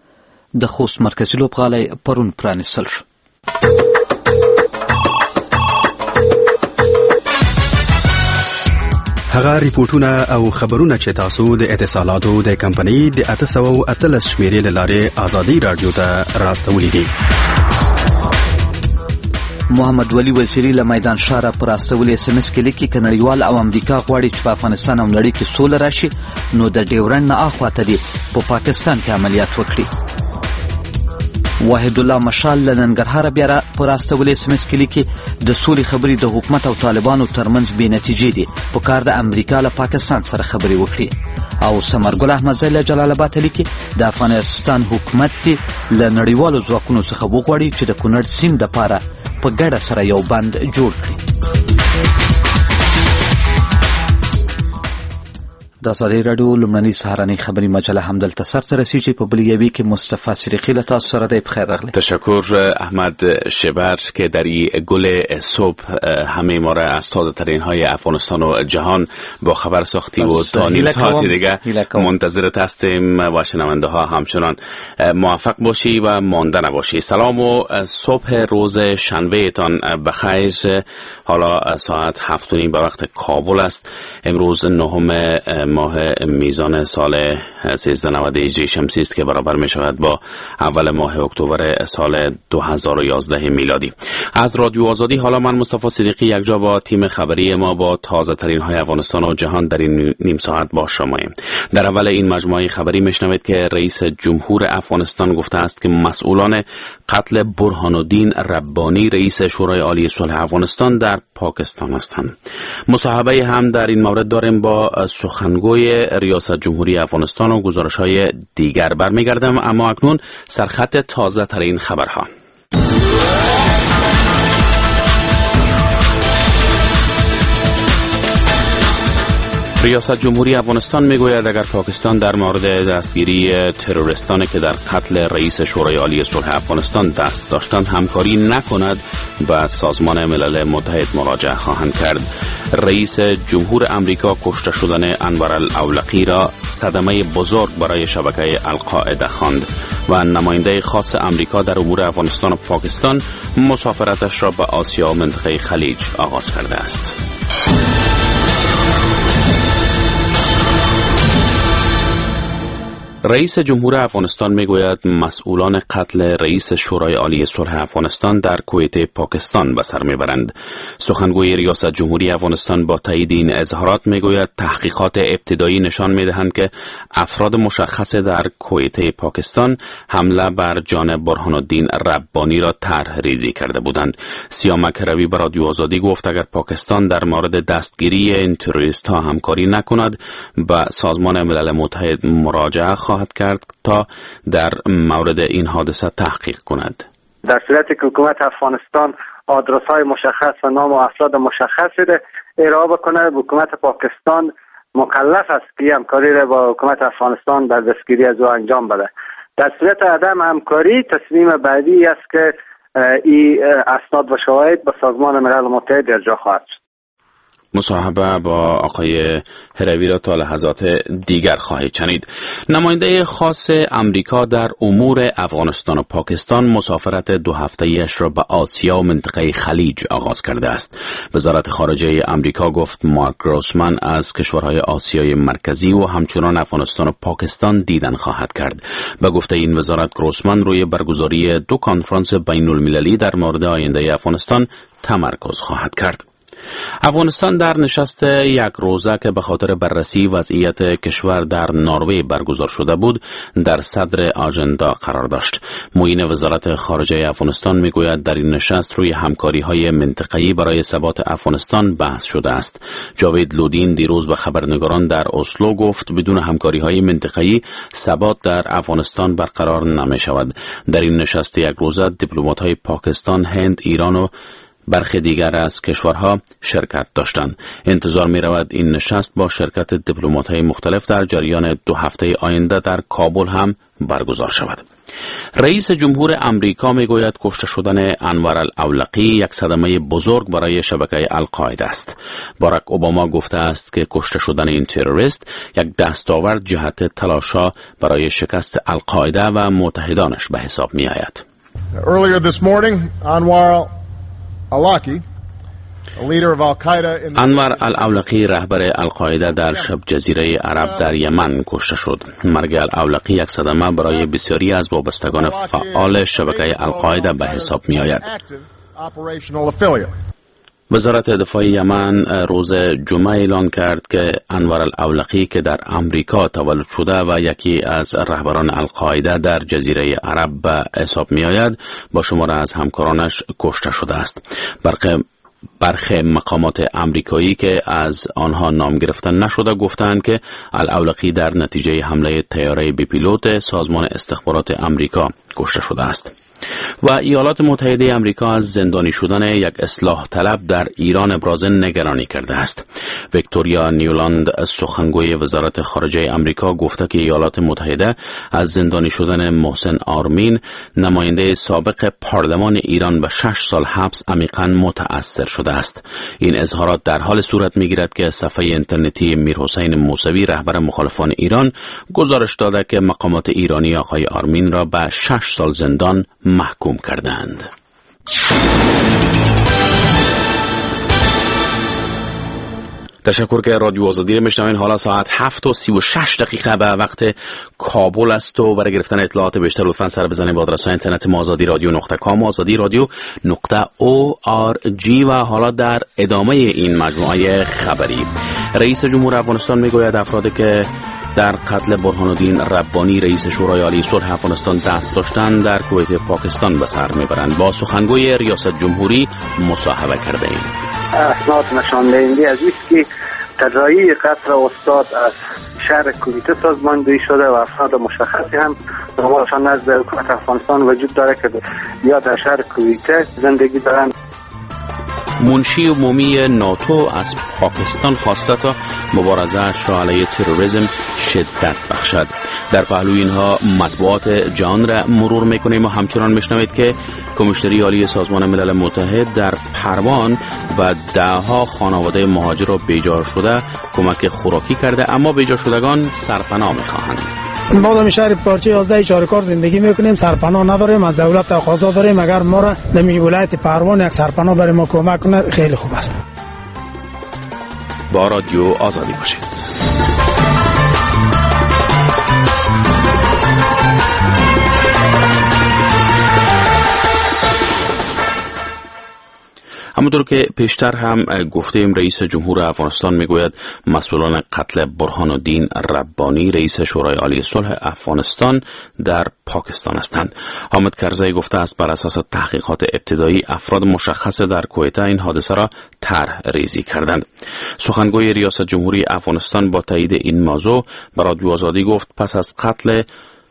د خوست مرکزي لوبغالی پرون پرانیستل شو. هغه ریپورتونه او خبرونه چې تاسو د اتصالاتو د کمپنۍ د اته سوه اتلس شمیرې له لارې ازادي راډیو ته راستولي دي. محمد ولی وزیری له میدان شاره پر استولې اس ام اس کې لیکي که نړیوال او امریکا غواړي چې په افغانستان او نړۍ کې سوله راشي نو د ډیورنډ نه اخواته دي په پاکستان کې عملیات وکړي. واحد الله مشال له ننګرهاره بیا پر استولې اس ام اس کې لیکي د سولې خبرې د حکومت او طالبانو ترمنځ بې نتیجې دي، په کار د امریکا له پاکستان سره خبرې وکړي. او ثمرګل احمدزی له جلال آباد لیکي د افغانستان حکومت دې له نړیوالو ځواکونو څخه وغواړي چې د کونړ سیند دپاره په ګډه سره یو بند جوړ کړي. د د ازادي راډیو لمړنۍ سهارنۍ خبري مجله هم دلته سرته رسیږي. په بل یوې کې مصطفی سریقی له تاسو سره دی. بخیر راغلی. تشکر احمد شبر که در این گل صبح همه ما را از تازه ترین های افغانستان و جهان با خبر ساختی و تا نیم ساعتی دیگه منتظرت هستیم و شنونده ها همچنان موفق باشی و مانده نباشی. سلام و صبح روز شنبه تان بخیر. حالا ساعت هفت و نیم به وقت کابل است. امروز نهم ماه میزان سال سیزده نود هجری شمسی است که برابر می شود با اول ماه اکتبر سال دو هزار و یازده میلادی. از رادیو آزادی حالا من مصطفی صدیقی یکجا با تیم خبری ما با تازه ترین های افغانستان و جهان در این نیم ساعت با شماییم. در اول این مجموعه خبری میشنوید که رئیس جمهور افغانستان گفته است که مسئولان قتل برهان الدین ربانی رئیس شورای عالی صلح افغانستان در پاکستان هستند. مصاحبه هم در این مورد داریم با سخنگوی ریاست جمهوری افغانستان و گزارش‌های دیگر. برمیگردم اما اکنون سرخط تازه ترین خبرها. ریاست جمهوری افغانستان میگوید اگر پاکستان در مورد دستگیری تروریستانی که در قتل رئیس شورای عالی صلح افغانستان دست داشتند همکاری نکند به سازمان ملل متحد مراجعه خواهند کرد. رئیس جمهور امریکا کشته شدن انور الاولقی را صدمه بزرگ برای شبکه القاعده خواند و نماینده خاص امریکا در امور افغانستان و پاکستان مسافرتش را به آسیا و منطقه خلیج آغاز کرده است. رئیس جمهور افغانستان میگوید مسئولان قتل رئیس شورای عالی صلح افغانستان در کویت پاکستان به سر میبرند. سخنگوی ریاست جمهوری افغانستان با تایید این اظهارات میگوید تحقیقات ابتدایی نشان میدهند که افراد مشخص در کویت پاکستان حمله بر جان برهان الدین ربانی را طرح ریزی کرده بودند. سیامک روی به رادیو آزادی گفت اگر پاکستان در مورد دستگیری این تروریست ها همکاری نکند به سازمان ملل متحد مراجعه خواهد کرد تا در مورد این حادثه تحقیق کند. در صورتی که حکومت افغانستان آدرس های مشخص و نام و افراد مشخصی را ارائه بکنه، حکومت پاکستان مکلف است که همکاری را با حکومت افغانستان در دستگیری از او انجام بده. در صورت عدم همکاری تصمیم بعدی است که این اسناد و شواهد به سازمان ملل متحد ارجاع خواهد شد. مصاحبه با آقای هروی را تا لحظات دیگر خواهید شنید. نماینده خاص امریکا در امور افغانستان و پاکستان مسافرت دو هفته‌ایش را به آسیا و منطقه خلیج آغاز کرده است. وزارت خارجه امریکا گفت مارک گروسمن از کشورهای آسیای مرکزی و همچنان افغانستان و پاکستان دیدن خواهد کرد. به گفته این وزارت گروسمن روی برگزاری دو کنفرانس بین المللی در مورد آینده افغانستان تمرکز خواهد کرد. افغانستان در نشست یک روزه که به خاطر بررسی وضعیت کشور در نروژ برگزار شده بود در صدر آژندا قرار داشت. معین وزارت خارجه افغانستان میگوید در این نشست روی همکاری‌های منطقه‌ای برای ثبات افغانستان بحث شده است. جاوید لودین دیروز به خبرنگاران در اسلو گفت بدون همکاری‌های منطقه‌ای ثبات در افغانستان برقرار نمی‌شود. در این نشست یک روزه دیپلمات‌های پاکستان، هند، ایران و برخی دیگر از کشورها شرکت داشتند. انتظار می رود این نشست با شرکت دیپلمات‌های مختلف در جریان دو هفته آینده در کابل هم برگزار شود. رئیس جمهور امریکا می گوید کشته شدن انور الاولقی یک صدمه بزرگ برای شبکه القاعده است. باراک اوباما گفته است که کشته شدن این تروریست یک دستاورد جهت تلاش‌ها برای شکست القاعده و متحدانش به حساب می آید. Earlier this morning, Anwar انور الاولقی رهبر القاعده در شبه جزیره عرب در یمن کشته شد. مرگ الاولقی یک صدمه برای بسیاری از وابستگان فعال شبکه القاعده به حساب می آید. وزارت دفاع یمن روز جمعه اعلان کرد که انور الاولقی که در امریکا تولد شده و یکی از رهبران القاعده در جزیره عرب به حساب می آید با شمار از همکارانش کشته شده است. برخی برخی مقامات امریکایی که از آنها نام گرفتن نشده گفتند که الاولقی در نتیجه حمله طیاره بی پیلوت سازمان استخبارات امریکا کشته شده است. و ایالات متحده آمریکا از زندانی شدن یک اصلاح طلب در ایران ابراز نگرانی کرده است. ویکتوریا نیولاند سخنگوی وزارت خارجه آمریکا گفته که ایالات متحده از زندانی شدن محسن آرمین نماینده سابق پارلمان ایران به شش سال حبس عمیقاً متأثر شده است. این اظهارات در حال صورت می‌گیرد که صفحه اینترنتی میرحسین موسوی رهبر مخالفان ایران گزارش داده که مقامات ایرانی آقای آرمین را به شش سال زندان محکوم کردند. تشکر که رادیو آزادی را میشنوین. حالا ساعت هفت و سی و شش دقیقه به وقت کابل است و برای گرفتن اطلاعات بیشتر لطفاً سر بزنید به آدرس اینترنت ما آزادی رادیو نقطه کام، آزادی رادیو نقطه او آر جی. و حالا در ادامه این مجموعه خبری، رئیس جمهور افغانستان میگوید افرادی که در قتل برهان الدین ربانی رئیس شورای عالی صلح افغانستان دست داشتند در کویت پاکستان به سر میبرند. با سخنگوی ریاست جمهوری مصاحبه کرده ایم. اسناد نشان دهنده از است که تداعی قتل استاد از شهر کویت سازماندهی شده و افراد مشخصی هم نامشان نزد حکومت افغانستان وجود داره که یا در شهر کویت زندگی دارند. منشی عمومی ناتو از پاکستان خواسته تا مبارزه‌اش را علیه تروریسم شدت بخشد. در پهلوی اینها مطبوعات جهان را مرور میکنیم و همچنان میشنوید که کمیشنری عالی سازمان ملل متحد در پروان و دهها خانواده مهاجر را بیجا شده کمک خوراکی کرده، اما بیجا شدگان سرپناه میخواهند. ما در شهر پارچه یازده چارکار زندگی میکنیم، سرپناه نداریم، از دولت تقاضا داریم اگر ما را در ولایت پروان یک سرپناه برای ما کمک کنه خیلی خوب است. با رادیو آزادی باشید. همونطور که پیشتر هم گفتیم، رئیس جمهور افغانستان میگوید مسئولان قتل برهان الدین ربانی رئیس شورای عالی صلح افغانستان در پاکستان هستند. حامد کرزی گفته است بر اساس تحقیقات ابتدایی افراد مشخص در کویت این حادثه را طرح ریزی کردند. سخنگوی ریاست جمهوری افغانستان با تایید این موضوع به رادیو آزادی گفت پس از قتل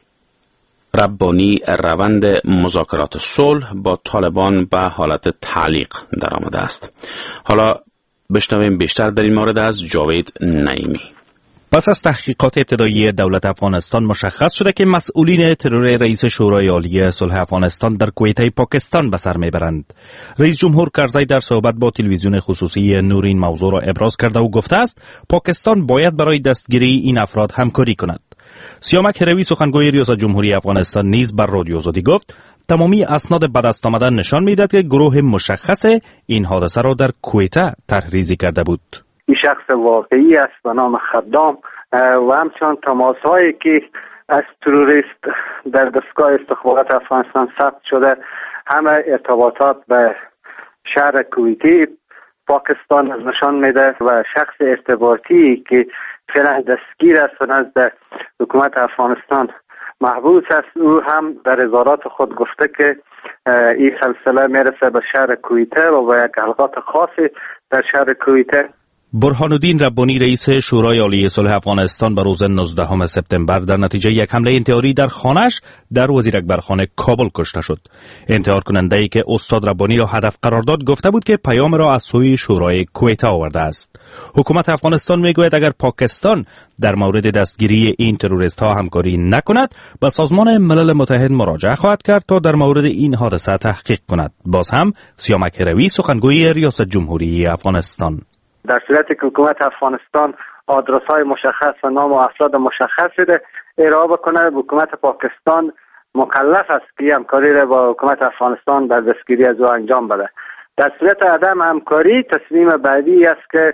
ربانی روند مذاکرات صلح با طالبان به حالت تعلیق درآمده است. حالا بشنویم بیشتر در این مورد از جاوید نعیمی. پس از تحقیقات ابتدایی دولت افغانستان مشخص شده که مسئولین ترور رئیس شورای عالی صلح افغانستان در کویت پاکستان به سر میبرند. رئیس جمهور کرزی در صحبت با تلویزیون خصوصی نور این موضوع را ابراز کرده و گفته است پاکستان باید برای دستگیری این افراد همکاری کند. سیامک هروی سخنگوی ریاست جمهوری افغانستان نیز بر رادیو آزادی گفت تمامی اسناد به دست آمده نشان میدهد که گروه مشخص این حادثه را در کویت طرحریزی کرده بود. این شخص واقعی است به نام خدام و همچنان تماس‌هایی که از تروریست در دستگاه استخبارات افغانستان ثبت شده همه ارتباطات به شهر کویتی پاکستان از نشان میده و شخص ارتباطی که فعلا دستگیر است و نزد حکومت افغانستان محبوس است، او هم در اظهارات خود گفته که این سلسله میرسه به شهر کویته و با یک حلقات خاصی در شهر کویته. برهان الدین ربانی رئیس شورای عالی صلح افغانستان به روز نوزدهم سپتامبر در نتیجه یک حمله انتحاری در خانه‌اش در وزیر اکبرخانه کابل کشته شد. انتحار کننده‌ای که استاد ربانی را هدف قرار داد گفته بود که پیام را از سوی شورای کویت آورده است. حکومت افغانستان میگوید اگر پاکستان در مورد دستگیری این تروریست ها همکاری نکند به سازمان ملل متحد مراجعه خواهد کرد تا در مورد این حادثه تحقیق کند. باز هم سیامک هروی سخنگوی ریاست جمهوری افغانستان: در صورتی که حکومت افغانستان آدرس های مشخص و نام و افراد مشخصی را ارائه بکنه، حکومت پاکستان مکلف است که همکاری را با حکومت افغانستان در دستگیری از او انجام بده. در صورت عدم همکاری تصمیم بعدی است که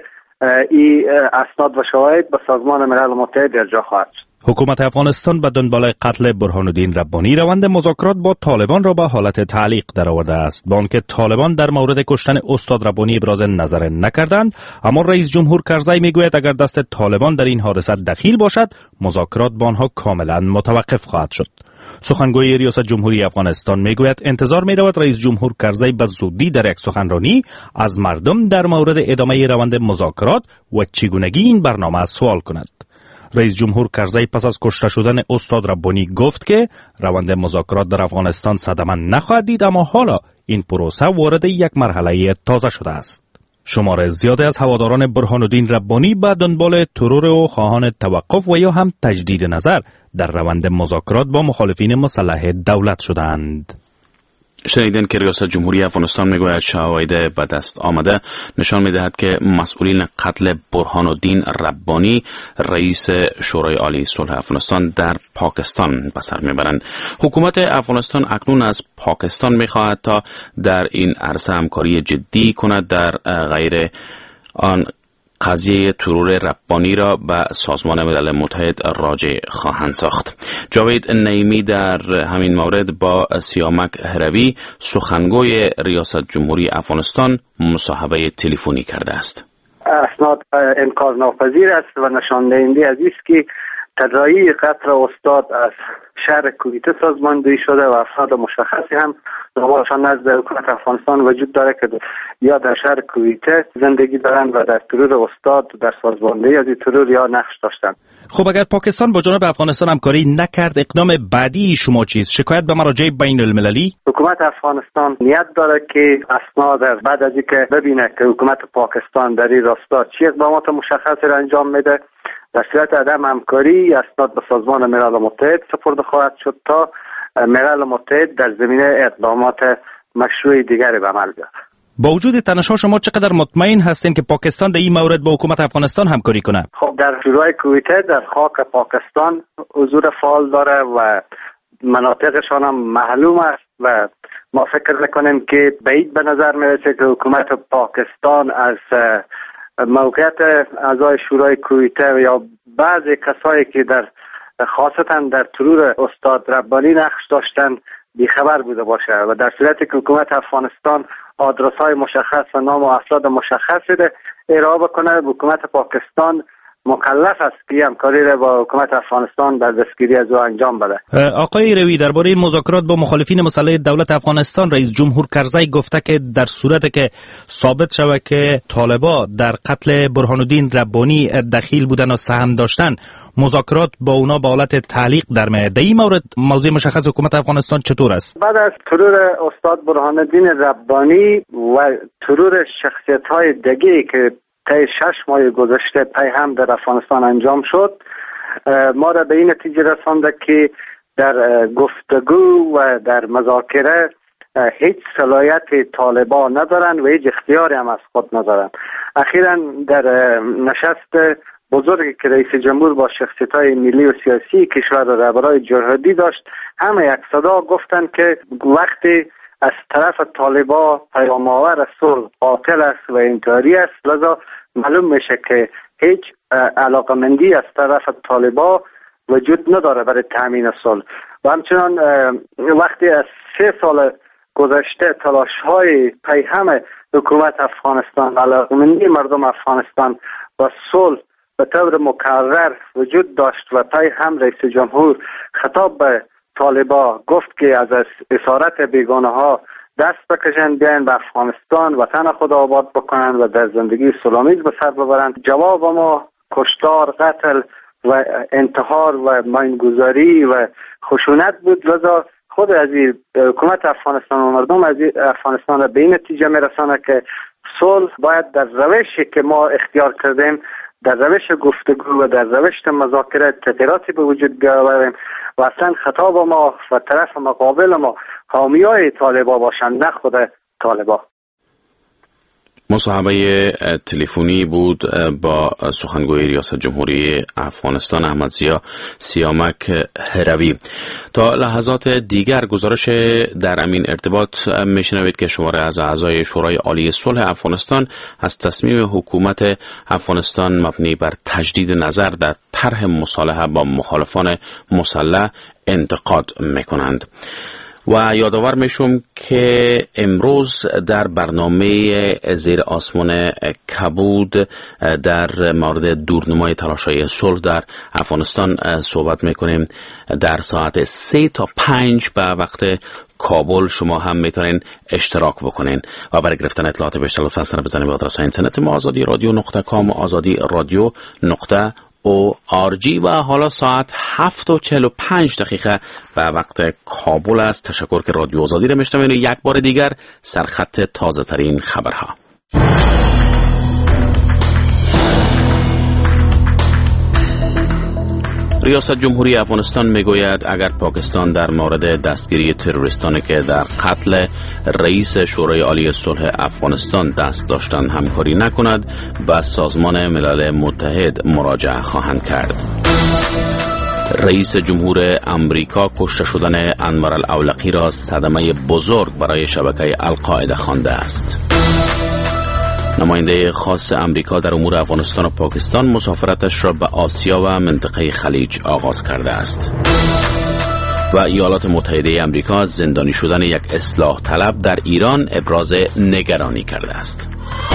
این اسناد و شواهد به سازمان ملل متحد ارجاع خواهد شد. حکومت افغانستان به دنبال قتل برهان الدین ربانی روند مذاکرات با طالبان را به حالت تعلیق درآورده است. با آنکه طالبان در مورد کشتن استاد ربانی ابراز نظر نکردند، اما رئیس جمهور کرزی میگوید اگر دست طالبان در این حادثه دخیل باشد مذاکرات با آنها کاملا متوقف خواهد شد. سخنگوی ریاست جمهوری افغانستان میگوید انتظار میرود رئیس جمهور کرزی به زودی در یک سخنرانی از مردم در مورد ادامه روند مذاکرات و چگونگی این برنامه سوال کند. رئیس جمهور کرزی پس از کشته شدن استاد ربانی گفت که روند مذاکرات در افغانستان صدمه نخواهد دید، اما حالا این پروسه وارد یک مرحله تازه شده است. شمار زیادی از هواداران برهان الدین ربانی به دنبال ترور و خواهان توقف و یا هم تجدید نظر در روند مذاکرات با مخالفین مسلح دولت شدند. شنیدن که ریاست جمهوری افغانستان میگوید شواهد به دست آمده نشان میدهد که مسئولین قتل برهان الدین ربانی رئیس شورای عالی صلح افغانستان در پاکستان به سر میبرند. حکومت افغانستان اکنون از پاکستان میخواهد تا در این عرصه همکاری جدی کند در غیر آن قضیه ترور ربانی را به سازمان ملل متحد راجع خواهند ساخت. جاوید نعیمی در همین مورد با سیامک هروی سخنگوی ریاست جمهوری افغانستان مصاحبه تلفنی کرده است. اسناد انکار ناپذیر است و نشان دهنده از است که تداعی قتل استاد از شهر کویته سازماندهی شده و افراد مشخصی هم دعواشان نزد حکومت افغانستان وجود داره که یا در شهر کویته زندگی دارند و در ترور استاد در سازماندهی از این ترور یا نقش داشتند. خب اگر پاکستان با جانب افغانستان همکاری نکرد، اقدام بعدی شما چیست؟ شکایت به مراجع بین المللی؟ حکومت افغانستان نیت داره که اسناد بعد از اینکه ببینه که حکومت پاکستان در این راستا چه اقدامات مشخصی را انجام میده، در صورت عدم همکاری اسناد به سازمان ملل متحد سپرده خواهد شد تا ملل متحد در زمینه اقدامات مشروع دیگری به عمل بیاره. با وجود تنش‌ها شما چقدر مطمئن هستین که پاکستان در این مورد با حکومت افغانستان همکاری کنه؟ خب در شورای کویته در خاک پاکستان حضور فعال داره و مناطقشان هم معلوم است و ما فکر میکنیم که بعید به نظر میرسه که حکومت پاکستان از موقعیت اعضای شورای کویته یا بعضی کسایی که در خاصتا در ترور استاد ربانی نقش داشتن بیخبر بوده باشه و در صورتی که حکومت افغانستان آدرس‌های مشخص و نام و افراد مشخصی ده ارائه بکنه، حکومت پاکستان مکلف است که همکاری را با حکومت افغانستان در دستگیری از او انجام بده. آقای روی، درباره مذاکرات با مخالفین مسلح دولت افغانستان رئیس جمهور کرزی گفته که در صورتی که ثابت شود که طالبا در قتل برهان الدین ربانی دخیل بودن و سهم داشتن، مذاکرات با اونا به حالت تعلیق در میاد. در این مورد موضوع مشخص حکومت افغانستان چطور است؟ بعد از ترور استاد برهان الدین ربانی و ترور شخصیت‌های دیگه‌ای که طی شش ماه گذشته پی هم در افغانستان انجام شد، ما را به این نتیجه رسانده که در گفتگو و در مذاکره هیچ صلاحیت طالبان ندارند و هیچ اختیاری هم از خود ندارند. اخیراً در نشست بزرگی که رئیس جمهور با شخصیت‌های ملی و سیاسی کشور را برای جهادی داشت، همه یک صدا گفتند که وقتی از طرف طالبان پیام آور صلح قاتل است و انتحاری است، لذا معلوم میشه که هیچ علاقمندی از طرف طالبان وجود نداره برای تامین صلح و همچنان وقتی از سه سال گذشته تلاش‌های پیهم حکومت افغانستان علاقمندی مردم افغانستان و صلح به طور مکرر وجود داشت و پی هم رئیس جمهور خطاب به طالبا گفت که از اسارت بیگانه ها دست بکشند، بیاین به افغانستان وطن خود آباد بکنند و در زندگی صلح‌آمیز به سر ببرند. جواب ما کشتار، قتل و انتحار و ماینگذاری و خشونت بود. لذا خود از حکومت افغانستان و مردم از افغانستان را به این نتیجه میرسانه که صلح باید در روشی که ما اختیار کردیم، در روش گفتگو و در روش مذاکره تغییراتی به وجود بیاوریم و اصلا خطاب ما و طرف مقابل ما حامیای طالبان باشند، نه خود طالبان. مصاحبه تلفنی بود با سخنگوی ریاست جمهوری افغانستان احمدضیا سیامک هروی. تا لحظات دیگر گزارش در امین ارتباط میشنوید که شماره از اعضای شورای عالی صلح افغانستان از تصمیم حکومت افغانستان مبنی بر تجدید نظر در طرح مصالحه با مخالفان مسلح انتقاد میکنند. و یادآور میشم که امروز در برنامه زیر آسمان کبود در مورد دورنمای تلاش‌های صلح در افغانستان صحبت میکنیم. در ساعت سه تا پنج به وقت کابل شما هم میتونین اشتراک بکنین و برای گرفتن اطلاعات بیشتر لطفاً سر بزنید به آدرس اینترنت ما آزادی رادیو نقطه کام، آزادی رادیو نقطه او آر جی و حالا ساعت هفت و چهل و پنج دقیقه به وقت کابل است. تشکر که رادیو آزادی را میشنوید. یک بار دیگر سرخط تازه ترین خبرها. ریاست جمهوری افغانستان میگوید اگر پاکستان در مورد دستگیری تروریستانی که در قتل رئیس شورای عالی صلح افغانستان دست داشتند همکاری نکند به سازمان ملل متحد مراجعه خواهند کرد. رئیس جمهور امریکا کشته شدن انور الاولقی را صدمه بزرگ برای شبکه القاعده خوانده است. نماینده خاص امریکا در امور افغانستان و پاکستان مسافرتش را به آسیا و منطقه خلیج آغاز کرده است. و ایالات متحده امریکا از زندانی شدن یک اصلاح طلب در ایران ابراز نگرانی کرده است.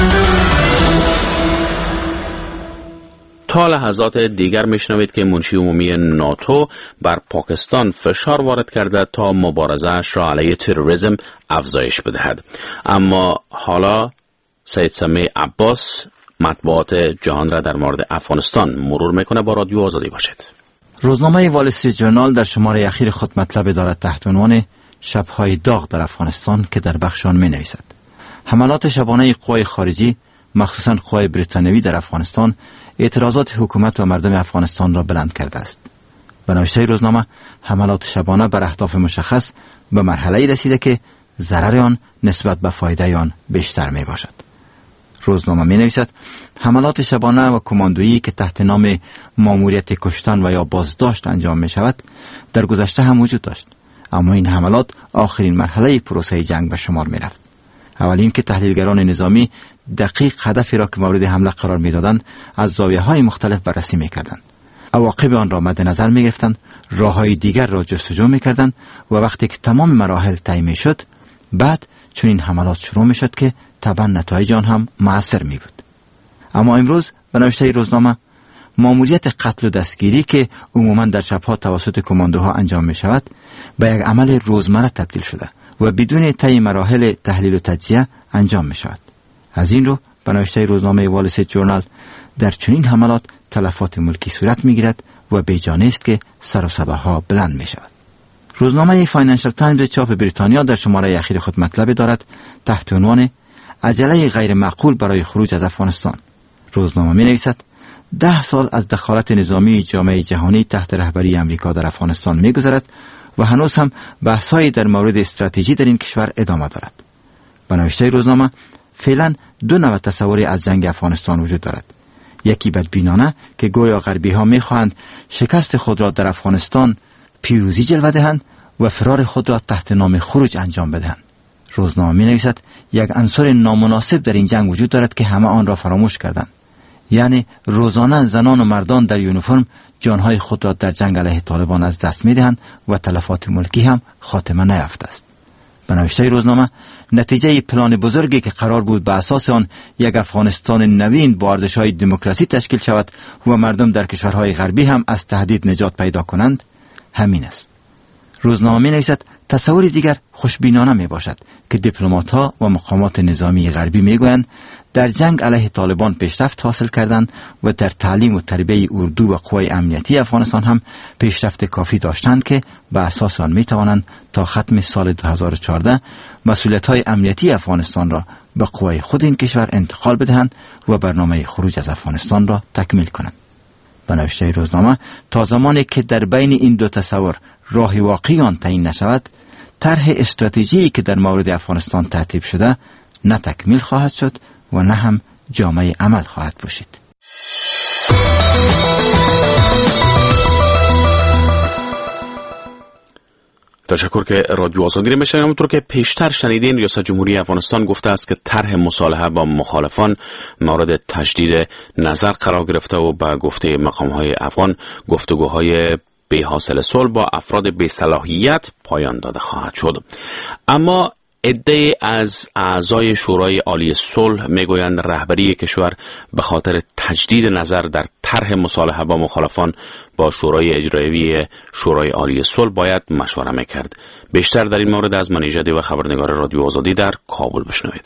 تا لحظات دیگر میشنوید که منشی عمومی ناتو بر پاکستان فشار وارد کرده تا مبارزه‌اش را علیه تروریسم افزایش بدهد. اما حالا سید سمیع عباس مطبوعات جهان را در مورد افغانستان مرور میکنه. با رادیو آزادی باشید. روزنامه وال استریت ژورنال در شماره اخیر خود مطلب دارد تحت عنوان شب‌های داغ در افغانستان که در بخش آن می نویسد حملات شبانه قوای خارجی مخصوصاً قوای بریتانیایی در افغانستان اعتراضات حکومت و مردم افغانستان را بلند کرده است. به نوشته روزنامه حملات شبانه بر اهداف مشخص به مرحله‌ای رسیده که ضرر آن نسبت به فایده آن بیشتر می باشد. روزنامه می نویسد حملات شبانه و کماندویی که تحت نام ماموریت کشتن و یا بازداشت انجام می شود در گذشته هم وجود داشت، اما این حملات آخرین مرحله پروسه جنگ به شمار می رفت. اولین که تحلیلگران نظامی دقیق هدفی را که مورد حمله قرار می دادند از زاویه های مختلف بررسی می کردند، عواقب آن را مد نظر می گرفتند، راه های دیگر را جستجو می کردند و وقتی که تمام مراحل طی می شد بعد چون این حملات شروع می شد که طبعا نتایج آن هم مؤثر می بود. اما امروز به نوشته روزنامه ماموریت قتل و دستگیری که عموما در شبها توسط کماندوها انجام می شود به یک عمل روزمره تبدیل شده و بدون طی مراحل تحلیل و تجزیه انجام می شود. از این رو به نوشته روزنامه وال استریت ژورنال در چنین حملات تلفات ملکی صورت می گیرد و بیجانه است که سر و صداها بلند می شود. روزنامه فاینانشل تایمز چاپ بریتانیا در شماره اخیر خود مطلب دارد تحت عنوان عجله غیر معقول برای خروج از افغانستان. روزنامه می نویسد ده سال از دخالت نظامی جامعه جهانی تحت رهبری امریکا در افغانستان می گذرد و هنوز هم بحث‌هایی در مورد استراتژی در این کشور ادامه دارد. به نوشته روزنامه فعلا دو نوع تصوری از جنگ افغانستان وجود دارد. یکی بدبینانه که گویا غربی ها می خواهند شکست خود را در افغانستان پیروزی جلوه دهند و فرار خود را تحت نام خروج انجام بدهند. روزنامه می نویسد یک عنصر نامناسب در این جنگ وجود دارد که همه آن را فراموش کردند. یعنی روزانه زنان و مردان در یونیفرم جانهای خود را در جنگ علیه طالبان از دست می دهند و تلفات ملکی هم خاتمه نیافته است. به نوشته روزنامه نتیجه پلان بزرگی که قرار بود به اساس آن یک افغانستان نوین با ارزش‌های دموکراسی تشکیل شود و مردم در کشورهای غربی هم از تهدید نجات پیدا کنند همین است. روزنامه می نویسد تصور دیگر خوشبینانه می باشد که دیپلمات‌ها و مقامات نظامی غربی می گویند در جنگ علیه طالبان پیشرفت حاصل کردند و در تعلیم و تربیت اردو و قوای امنیتی افغانستان هم پیشرفت کافی داشتند که به اساس آن می توانند تا ختم سال دو هزار و چهارده مسئولیت‌های امنیتی افغانستان را به قوای خود این کشور انتقال بدهند و برنامه خروج از افغانستان را تکمیل کنند. به نوشته روزنامه تا زمانی که در بین این دو تصور راه واقعی آن تعیین نشود، طرح استراتژی که در مورد افغانستان ترتیب شده نه تکمیل خواهد شد و نه هم جامعه عمل خواهد پوشید. تشکر که رادیو آزادی رو میشنوید. همونطور که پیشتر شنیدین ریاست جمهوری افغانستان گفته است که طرح مصالحه با مخالفان مورد تجدید نظر قرار گرفته و با گفته مقام‌های افغان گفتگوهای به حاصل صلح با افراد بی صلاحیت پایان داده خواهد شد. اما عده از اعضای شورای عالی صلح میگویند رهبری کشور به خاطر تجدید نظر در طرح مصالحه با مخالفان با شورای اجرایی شورای عالی صلح باید مشوره میکرد. بیشتر در این مورد از منیژدی و خبرنگار رادیو آزادی در کابل بشنوید.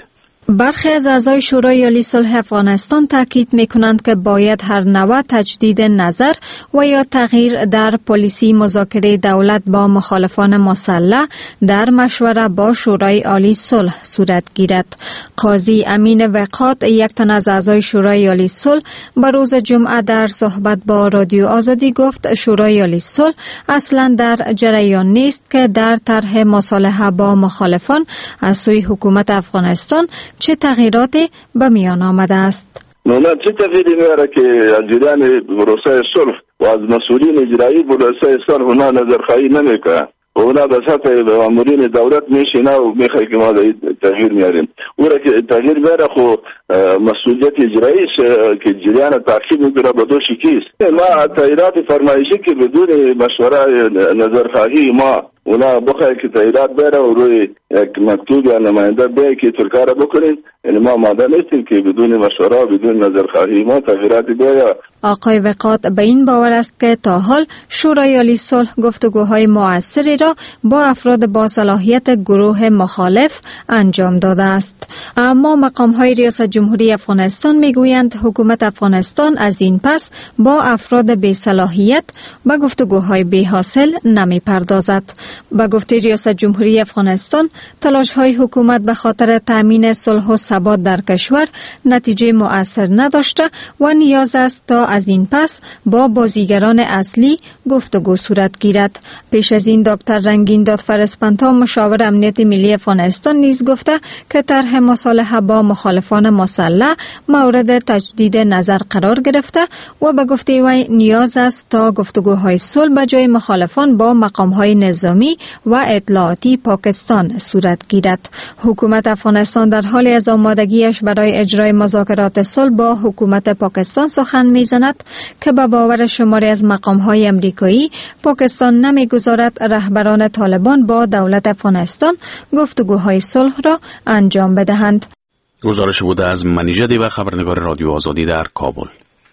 برخی از اعضای شورای عالی صلح افغانستان تاکید می‌کنند که باید هر نوع تجدید نظر و یا تغییر در پالیسی مذاکره دولت با مخالفان مسلح در مشوره با شورای عالی صلح صورت گیرد. قاضی امین وقات، یک تن از اعضای شورای عالی صلح، به روز جمعه در صحبت با رادیو آزادی گفت شورای عالی صلح اصلا در جریان نیست که در طرح مصالحه با مخالفان از سوی حکومت افغانستان چه تغییراتی به میان آمده است؟ نه چه تغییری میاره که از جریان پروسه صلح و از مسئولین اجرایی پروسه صلح اونا نظرخواهی نمیکنه. اونا به سطح مامورین دولت میشینه و میخواه که ما تغییر میاریم. او را که تغییر میاره خو مسئولیت اجرایی که جریان تعقیب میکنه به دو شکیست. ما تغییرات فرمایشی که بدون مشوره نظرخواهی ما اونا بخواه که تغییرات بیاره و روی یک مکتوب یا نماینده بیایی که ترکار بکنیم، یعنی ما ماده نیستیم که بدون مشوره بدون نظرخواهی ما تغییرات بیاره. آقای وقات به این باور است که تا حال شورای عالی صلح گفتگوهای مؤثری را با افراد با صلاحیت گروه مخالف انجام داده است. اما مقام‌های ریاست جمهوری افغانستان میگویند حکومت افغانستان از این پس با افراد بی صلاحیت به گفتگوهای بی حاصل نمی پردازد. با گفته ریاست جمهوری افغانستان، تلاش‌های حکومت به خاطر تامین صلح و ثبات در کشور نتیجه مؤثر نداشته و نیاز است تا از این پس با بازیگران اصلی گفتگو صورت گیرد. پیش از این دکتر رنگین دادفر اسپانتا، مشاور امنیت ملی افغانستان، نیز گفته که طرح مصالحه با مخالفان مسلح مورد تجدید نظر قرار گرفته و به گفته وی نیاز است تا گفتگوهای صلح به جای مخالفان با مقام‌های نظامی و اطلاعاتی پاکستان صورت گیرد. حکومت افغانستان در حال از آمادگیش برای اجرای مذاکرات صلح با حکومت پاکستان سخن می‌زند که به باور شماری از مقام‌های امریکایی، پاکستان نمی‌گذارد رهبران طالبان با دولت افغانستان گفتگوهای صلح را انجام بدهند. گزارش بوده از منیژدی و خبرنگار رادیو آزادی در کابل.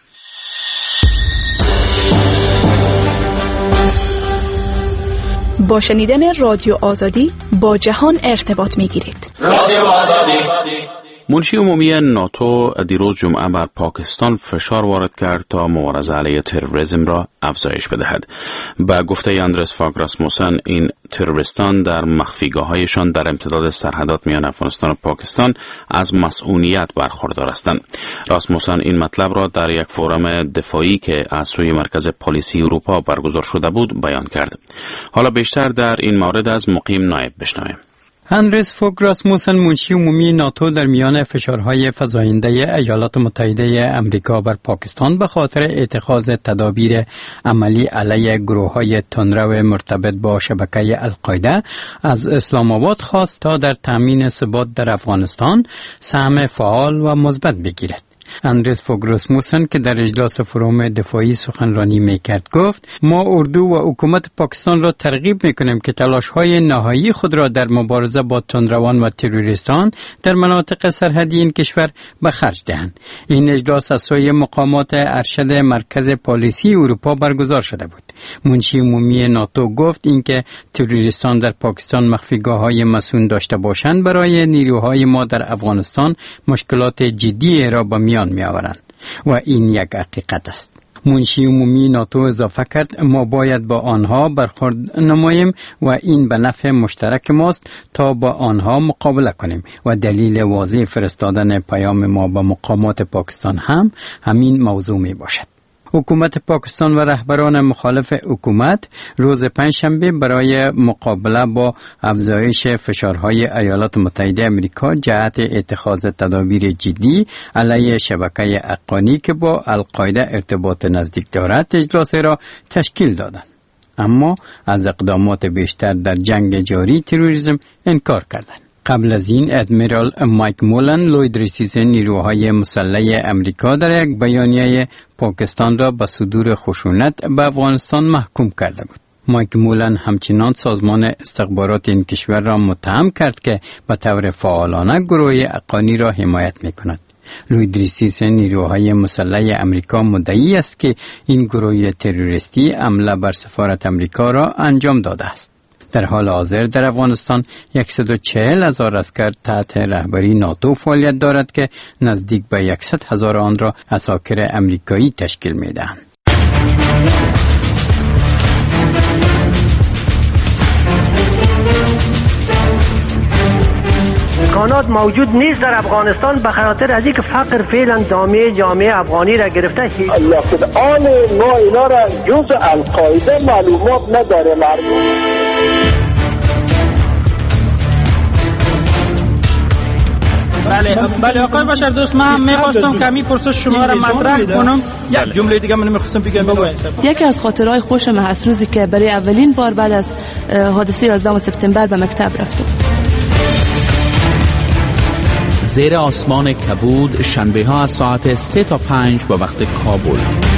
با شنیدن رادیو آزادی با جهان ارتباط می‌گیرید. رادیو آزادی. منشی عمومی ناتو دیروز جمعه بر پاکستان فشار وارد کرد تا مبارزه علیه تروریسم را افزایش بدهد. با گفته اندرس فاگ راسموسن، این تروریستان در مخفیگاه‌هایشان در امتداد سرحدات میان افغانستان و پاکستان از مسئولیت برخوردار هستند. راسموسن این مطلب را در یک فورم دفاعی که از سوی مرکز پلیسی اروپا برگزار شده بود بیان کرد. حالا بیشتر در این مورد از مقیم نایب بشنویم. اندرس فوگ راسموسن، منشی عمومی ناتو، در میان فشارهای فزاینده ایالات متحده امریکا بر پاکستان به خاطر اتخاذ تدابیر عملی علیه گروه‌های تندرو مرتبط با شبکه القاعده از اسلام آباد خواست تا در تامین ثبات در افغانستان سهم فعال و مثبت بگیرد. اندرس فوگ راسموسن که در اجلاس فروم دفاعی سخنرانی میکرد گفت: ما اردو و حکومت پاکستان را ترغیب میکنیم که تلاش‌های نهایی خود را در مبارزه با تندروان و تروریستان در مناطق سرحدی این کشور به خرج دهند. این اجلاس از سوی مقامات ارشد مرکز پالیسی اروپا برگزار شده بود. منشی عمومی ناتو گفت اینکه تروریستان در پاکستان مخفیگاه‌های مسئول داشته باشند برای نیروهای ما در افغانستان مشکلات جدی را به میان می آورند و این یک حقیقت است. منشی عمومی ناتو اضافه کرد: ما باید با آنها برخورد نماییم و این به نفع مشترک ماست تا با آنها مقابله کنیم و دلیل واضح فرستادن پیام ما به مقامات پاکستان هم همین موضوع می باشد. حکومت پاکستان و رهبران مخالف حکومت روز پنجشنبه برای مقابله با افزایش فشارهای ایالات متحده امریکا جهت اتخاذ تدابیر جدی علیه شبکه حقانی که با القاعده ارتباط نزدیک دارد اجلاس را تشکیل دادند، اما از اقدامات بیشتر در جنگ جاری تروریسم انکار کردند. قبل از این ادمیرال مایک مولن، لوید رئیس نیروهای مسلح امریکا، در یک بیانیه پاکستان را به صدور خشونت به افغانستان محکوم کرده بود. مایک مولن همچنان سازمان استخبارات این کشور را متهم کرد که به طور فعالانه گروه حقانی را حمایت می‌کند. لوید رئیس نیروهای مسلح امریکا مدعی است که این گروه تروریستی حمله بر سفارت امریکا را انجام داده است. در حال حاضر در افغانستان صد و چهل هزار عسکر تحت رهبری ناتو فعالیت دارد که نزدیک به صد هزار آن را عساکر امریکایی تشکیل میدهند. امکانات موجود نیست در افغانستان به خاطر از اینکه فقر فعلا جامعه جامعه افغانی را گرفته. لکن آن ما اینا را جز القاعده معلومات نداره مردم. بله بله آقای بشر دوست، من می‌خواستم کمی پرسش شما را مطرح کنم. یک جمله دیگه من می‌خواستم بگم. یکی از خاطرهای خوشم هست روزی که برای اولین بار بعد از حادثه یازدهم سپتامبر به مکتب رفتم. زیر آسمان کبود شنبه ها از ساعت سه تا پنج با وقت کابل.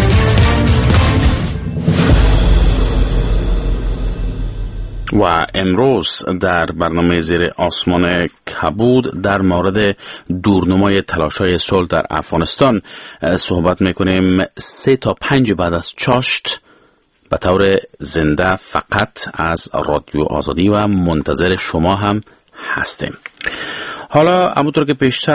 و امروز در برنامه زیر آسمان کبود در مورد دورنمای تلاش‌های صلح در افغانستان صحبت میکنیم. سه تا پنج بعد از چاشت به طور زنده فقط از رادیو آزادی و منتظر شما هم هستیم. حالا همونطور که پیشتر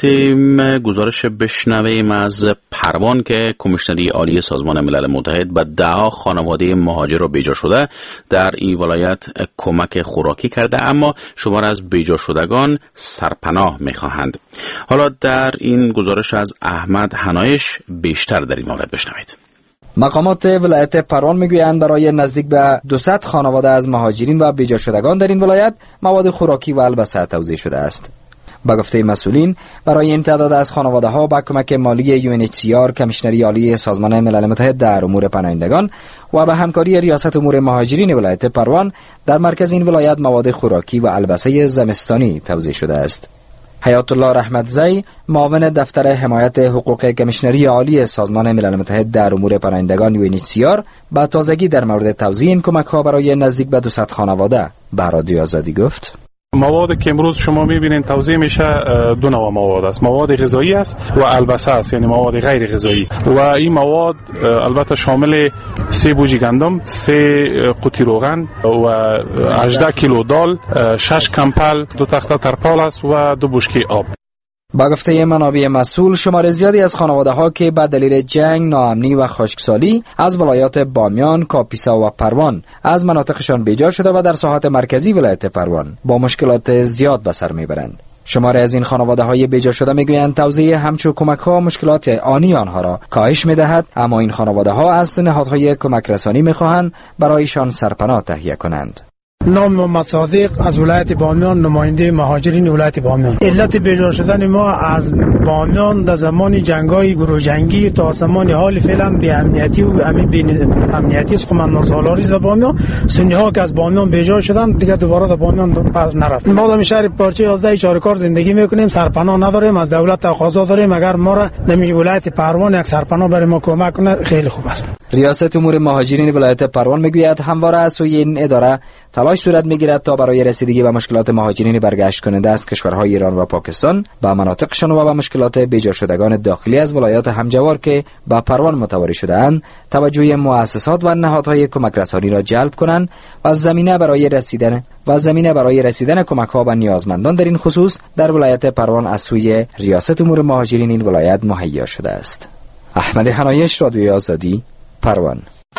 گفتیم گزارش بشنویم از پروان که کمیشنری عالی سازمان ملل متحد به ده خانواده مهاجر و بیجا شده در این ولایت کمک خوراکی کرده، اما شمار از بیجا شدگان سرپناه میخواهند. حالا در این گزارش از احمد حنایش بیشتر در این مورد بشنوید. مقامات ولایت پروان میگویند برای نزدیک به دویست خانواده از مهاجرین و بیجا شدگان در این ولایت مواد خوراکی و البسه توزیع شده است. با گفته مسئولین برای این تعداد از خانواده ها با کمک مالی یو ان اچ سی آر کمیشنری عالی سازمان ملل متحد در امور پناهندگان و به همکاری ریاست امور مهاجرین ولایت پروان در مرکز این ولایت مواد خوراکی و البسه زمستانی توزیع شده است. حیات الله رحمتزی معاون دفتر حمایت حقوق کمیشنری عالی سازمان ملل متحد در امور پناهندگان یو ان اچ سی آر با تازگی در مورد توزیع این کمک ها برای نزدیک به دویست خانواده به رادیو آزادی گفت: مواد که امروز شما میبینید توزیع میشه دو نوع مواد است. مواد غذایی است و البسه است، یعنی مواد غیر غذایی. و این مواد البته شامل سه بوجی گندم، سه قوطی روغن و هجده کیلو دال، شش کمپل، دو تخته ترپال است و دو بشکه آب. با گفته منابع مسئول شمار زیادی از خانواده ها که به دلیل جنگ، ناامنی و خشکسالی از ولایات بامیان، کاپیسا و پروان از مناطقشان بیجا شده و در ساحات مرکزی ولایت پروان با مشکلات زیاد به سر میبرند. شمار از این خانواده های بیجا شده میگویند توزیع همچون کمک ها مشکلات آنی آنها را کاهش میدهد، اما این خانواده ها از نهادهای کمک رسانی میخواهند برایشان سرپناه تهیه کنند. نام محمد صادق از ولایت بامیان، نماینده مهاجرین ولایت بامیان. علت بیجا شدن ما از بامیان در زمان جنگای گروه جنگی تا زمان حال فعلا به امنیتی و امنی بین امنیتی است. خمن سالاری در بامیان سنی ها که از بامیان بیجا شدن دیگه دوباره در بامیان نرفت. ما در شهر پارچه یازده چارکار زندگی میکنیم، سرپناه نداریم، از دولت تقاضا داریم اگر ما را در ولایت پروان یک سرپناه برای ما کمک کنه خیلی خوب است. ریاست امور مهاجرین ولایت پروان میگوید همواره از سوی این اداره تلاش صورت میگیرد تا برای رسیدگی به مشکلات مهاجرین برگشت کننده از کشورهای ایران و پاکستان به مناطقشان و به مشکلات بیجا شدگان داخلی از ولایات همجوار که به پروان متواری شده‌اند توجه مؤسسات و نهادهای کمک رسانی را جلب کنند و زمینه برای رسیدن و زمینه برای رسیدن کمک‌ها به نیازمندان در این خصوص در ولایت پروان از سوی ریاست امور مهاجرین این ولایت مهیا شده است. احمد حنایش، رادیو آزادی، پروان.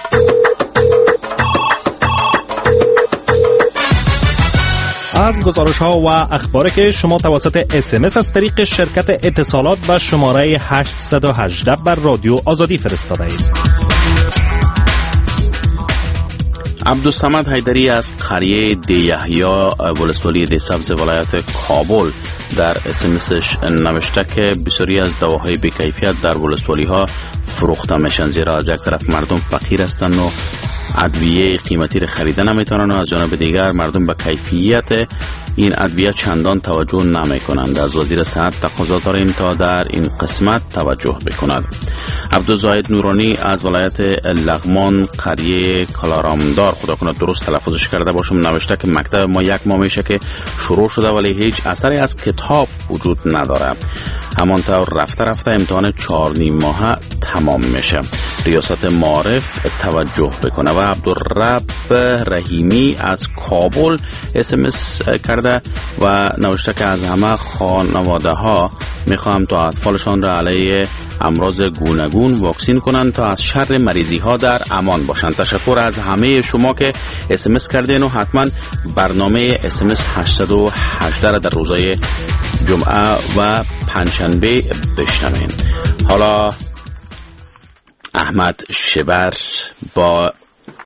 از گزارش ها و اخباری که شما توسط اس ام اس از طریق شرکت اتصالات به شماره هشت یک هشت بر رادیو آزادی فرستاده اید. عبدالصمد حیدری از قریه دی یحیی ولسوالی دی سبز ولایت کابل در اس ام اسش نوشته که بسیاری از دواهای بی‌کیفیت در ولسوالی ها فروخته میشن، زیرا از یک طرف مردم فقیر هستند و ادویه قیمتی را خریده نمیتونن و از جانب دیگر مردم به کیفیت این ادویه چندان توجه نمی کنند. از وزیر صحت تقاضا داریم تا در این قسمت توجه بکند. عبدالزاهد نورانی از ولایت لغمان قریه کلارامدار، خدا کنه درست تلفظش کرده باشم، نوشته که مکتب ما یک ماه میشه که شروع شده ولی هیچ اثری از کتاب وجود نداره. همانطور رفته رفته امتحان چهار نیم ماه تمام میشه. ریاست معارف توجه بکنه. و عبدالرب رحیمی از کابل اس ام اس کرده و نوشته که از همه خانواده ها میخوام تا اطفالشان را علیه امراض گوناگون واکسین کنند تا از شر مریضی ها در امان باشند. تشکر از همه شما که اس ام اس کردین و حتما برنامه اس ام اس هشتصد و هجده را در روزهای جمعه و پنجشنبه بشنوین. حالا احمد شبر با